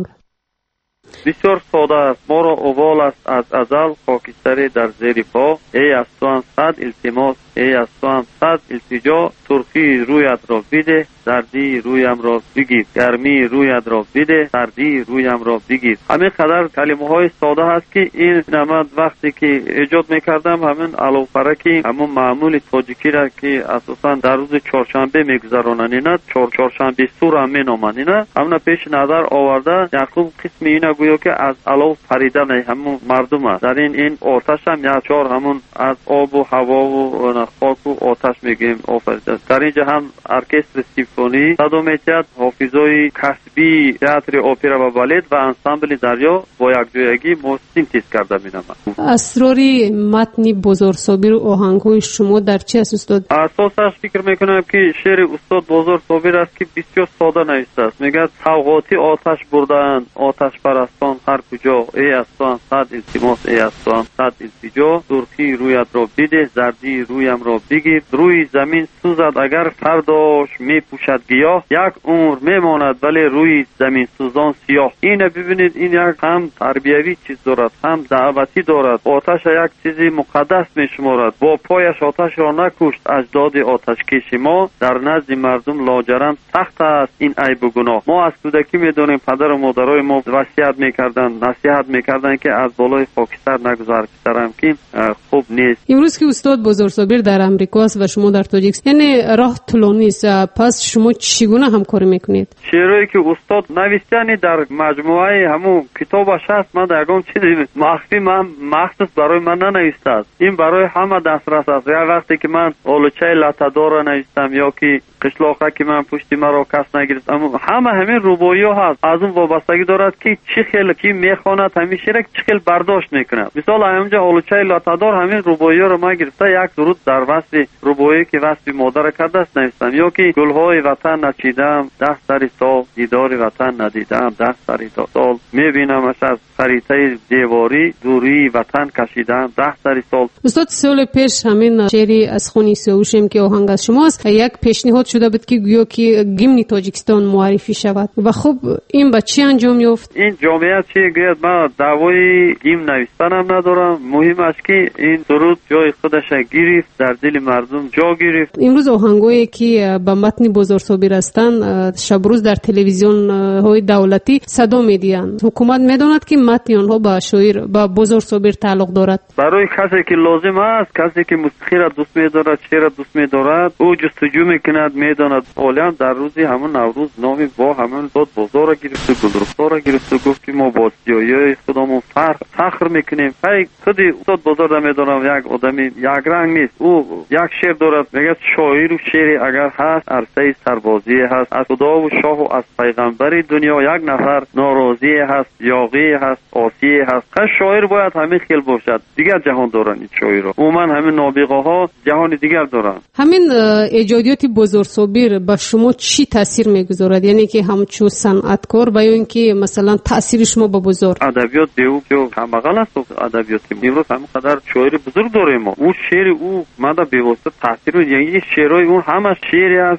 Speaker 4: بسیار ساده است. ما را اول است از ازل خاکستری در زیر پا. ای از تو هم صد التماس، ای از تو هم صد التجا. ترخی رویت را بده، سردی رویم را بگیر. گرمی رویت را بده، سردی رویم را بگیر. همین قدر کلمه های ساده هست که این نمد وقتی که ایجاد میکردم همین علاوپرکی همون معمول تاجیکی را که اساسا در روز چهارشنبه میگذرانند، چهار چهارشنبه سور هم مینامند، همون پیش نظر آورده یعقوب قسم اینا گویا که از علاو پریدن همون مردم است. در این این آتش هم یا چهار همون از آب و هوا و خاک و آتش میگیم آفریده. در اینجا هم ارکستر سیمفونی صدامیت حافظای کسبی تئاتر اپرا و بالت و انسامبل دریا با یک جایگی ما سینتز کرده می‌نامند.
Speaker 2: اسرار متن بازار صابر و آهنگ‌های شما در چه است استاد؟
Speaker 4: اساسش فکر میکنم که شعر استاد بازار صابر است که بسیار ساده نیست است. میگه سوغاتی آتش بردند آتش پرستان هر کجا. ای از تو هم صد التماس، ای از تو هم صد التجا. سرخی رویت را بده، زردی رویم را بگیر. روی زمین سوزد اگر فرداش میپوشد گیاه. یک عمر میماند ولی روی زمین سوزان سیاه. اینه ببینید، این یک هم تربیوی چیز دارد هم دعوتی دارد. آتش یک چیزی مقدس میشمارد. با پایش آتش را نکشت اجداد آتش کش ما. در نزد مردم لاجرم سخت است این عیب و گناه. ما از کودکی میدونیم پدر و مادرای ما وصیت میکردن، نصیحت میکردن که از بالای خاکستر نگذر کردم که خوب نیست.
Speaker 2: امروز که استاد بازار صابر در امریکا است و شما در تاجیکستان، یعنی راه طولانی است، پس شما چگونه همکاری میکنید؟
Speaker 4: شعرهایی که استاد نوشتنی در مجموعه همون کتابش هست. من در اون چیزی مخفی من مخصوص برای من ننوشته است. این برای همه دسترس است. یا وقتی که من اولچه لطدار نوشتم یا که قشلاقه که من پشتی مرا کس نگرفت، اما همه همین روبایی ها هست. از اون وابستگی دارد که چه خیلی کی میخواند همین شعر چه خیلی برداشت میکنه. مثلا همونجا اولچه لطدار همین روبایی رو ما گرفته یک درود در وصف روبایی که وصف مادر کرده است نوشتم. یا که گلهای وطن نچیدم ده سری سال، دیدار وطن ندیدم ده سری سال. میبینمش از خریطه دیواری، دوری وطن کشیدم ده سری سال.
Speaker 2: استاد سال پیش همین شعری از خونی سیاوشم که آهنگ از شماست یک پیشنهاد شده بود که گویا که گیمن تاجیکستان معرفی شود و خب این به چی انجام یافت؟
Speaker 4: این جامعه چی گوید من دعوای گیم نوشتنم ندارم. مهم است که این درود جای خودش گرفت، در دل مردم جا گرفت.
Speaker 2: امروز آهنگایی که به متن بازار صابر هستند شب روز در تلویزیون های دولتی صدا میدهند. حکومت میداند که متن آنها با شاعر با بازار صابر تعلق دارد.
Speaker 4: برای کسی که لازم است، کسی که موسیقی را دوست می‌دارد، شعر را دوست می‌دارد، او جستجو می‌کند، می‌داند. حالا در روزی همون نوروز نامی با همون داد بازار را گرفت، گلرخسار را گرفت و گفت که ما با سیاهی خودمون فخر فخر می‌کنیم. هی خودی استاد بازار را می‌دانم یک آدمی یک رنگ نیست. او یک شعر دارد، میگه شاعر و شعر اگر هست عرصه سربازی هست. از خدا و شاه و از پیغمبر دنیا یک نفر ناراضی هست، یاغی هست، آسی هست. خب شاعر باید همین خیل باشد. دیگر جهان دارن این شاعر را. عموما همین نابغه ها جهان دیگر دارن.
Speaker 2: همین ایجادیات بازار صابر با شما چی تاثیر میگذارد؟ یعنی که همچون صنعتکار و یا اینکه مثلا تاثیر شما با بازار
Speaker 4: ادبیات بیو جو کمبغل است. ادبیات امروز هم قدر شاعر بزرگ داریم ما. اون شعر او ماده به واسطه تاثیر، یعنی شعرهای اون همه شعری است که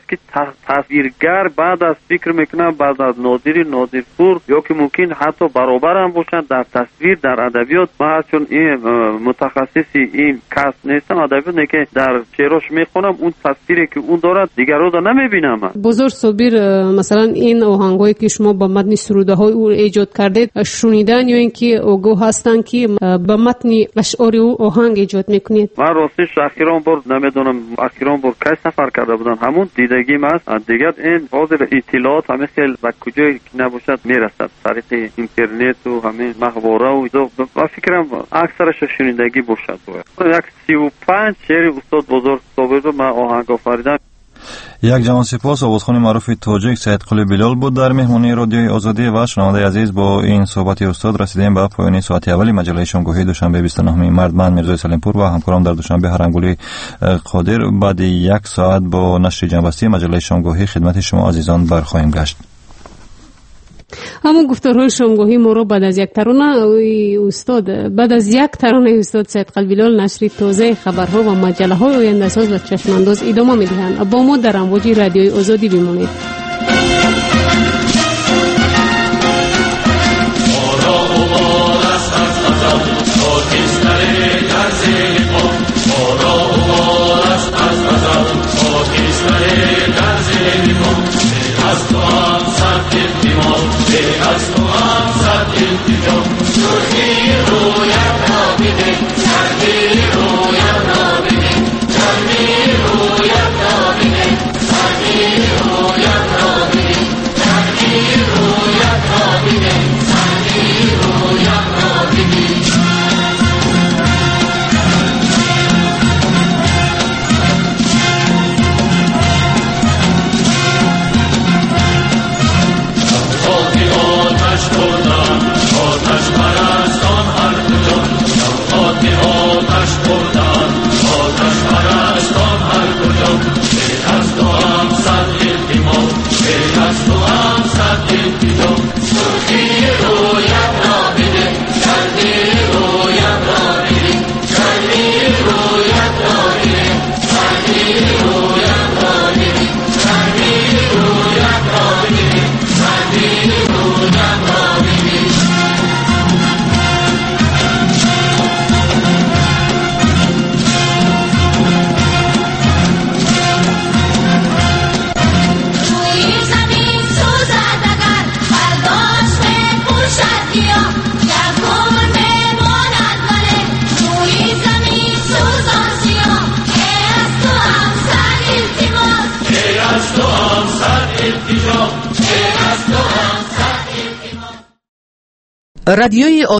Speaker 4: تصویرگر بعد از فکر میکنم بعد از نادری نادرپور یا که ممکن حتی برابر هم باشن در تصویر در ادبیات. من چون این متخصصی این کس نیستم ادبیات که در شعرش میخونم اون تصویری که اون دارد دیگران رو نمیبینم.
Speaker 2: بزرگ صابر مثلا این آهنگایی که شما با متن سروده های او ایجاد کردید شنیدن یا اینکه آگاه هستن که با متن اشعار او آهنگ ایجاد میکنید؟
Speaker 4: من راستش اخیران بار نمیدونم اخیران بار کی سفر کرده بودن همون دیدگیم است. دیگر این حاضر اطلاعات همه خیلی و کجایی که نباشد میرسد طریق اینترنت و همین مخباره و و فکرم اکثرش شنیدگی باشد. یک سی و پنج شعر استاد بزرگ صابر رو من آهنگ آفریدم.
Speaker 3: یک جهان سپاس. آوازخوان معروف تاجیک سید قلی بلال بود در مهمانی رادیوی آزادی. و شنونده عزیز با این صحبت استاد رسیدیم به پایان ساعت اولی مجله شامگاهی دوشنبه بیست و نهم مارس. من میرزای سلیمپور و همکارم در دوشنبه هرنگولی قادر بعد یک ساعت با نشر جنبستی مجله شامگاهی خدمت شما عزیزان برخواهیم گشت.
Speaker 2: همون گفتارهای شامگاهی ما رو بعد از یک ترانه استاد بعد از یک ترانه استاد سید قلی بلال نشر تازه خبرها و مجله های آینده ساز و چشم انداز ادامه میدهند. با ما در امواج رادیوی آزادی بمانید.
Speaker 1: رادیوی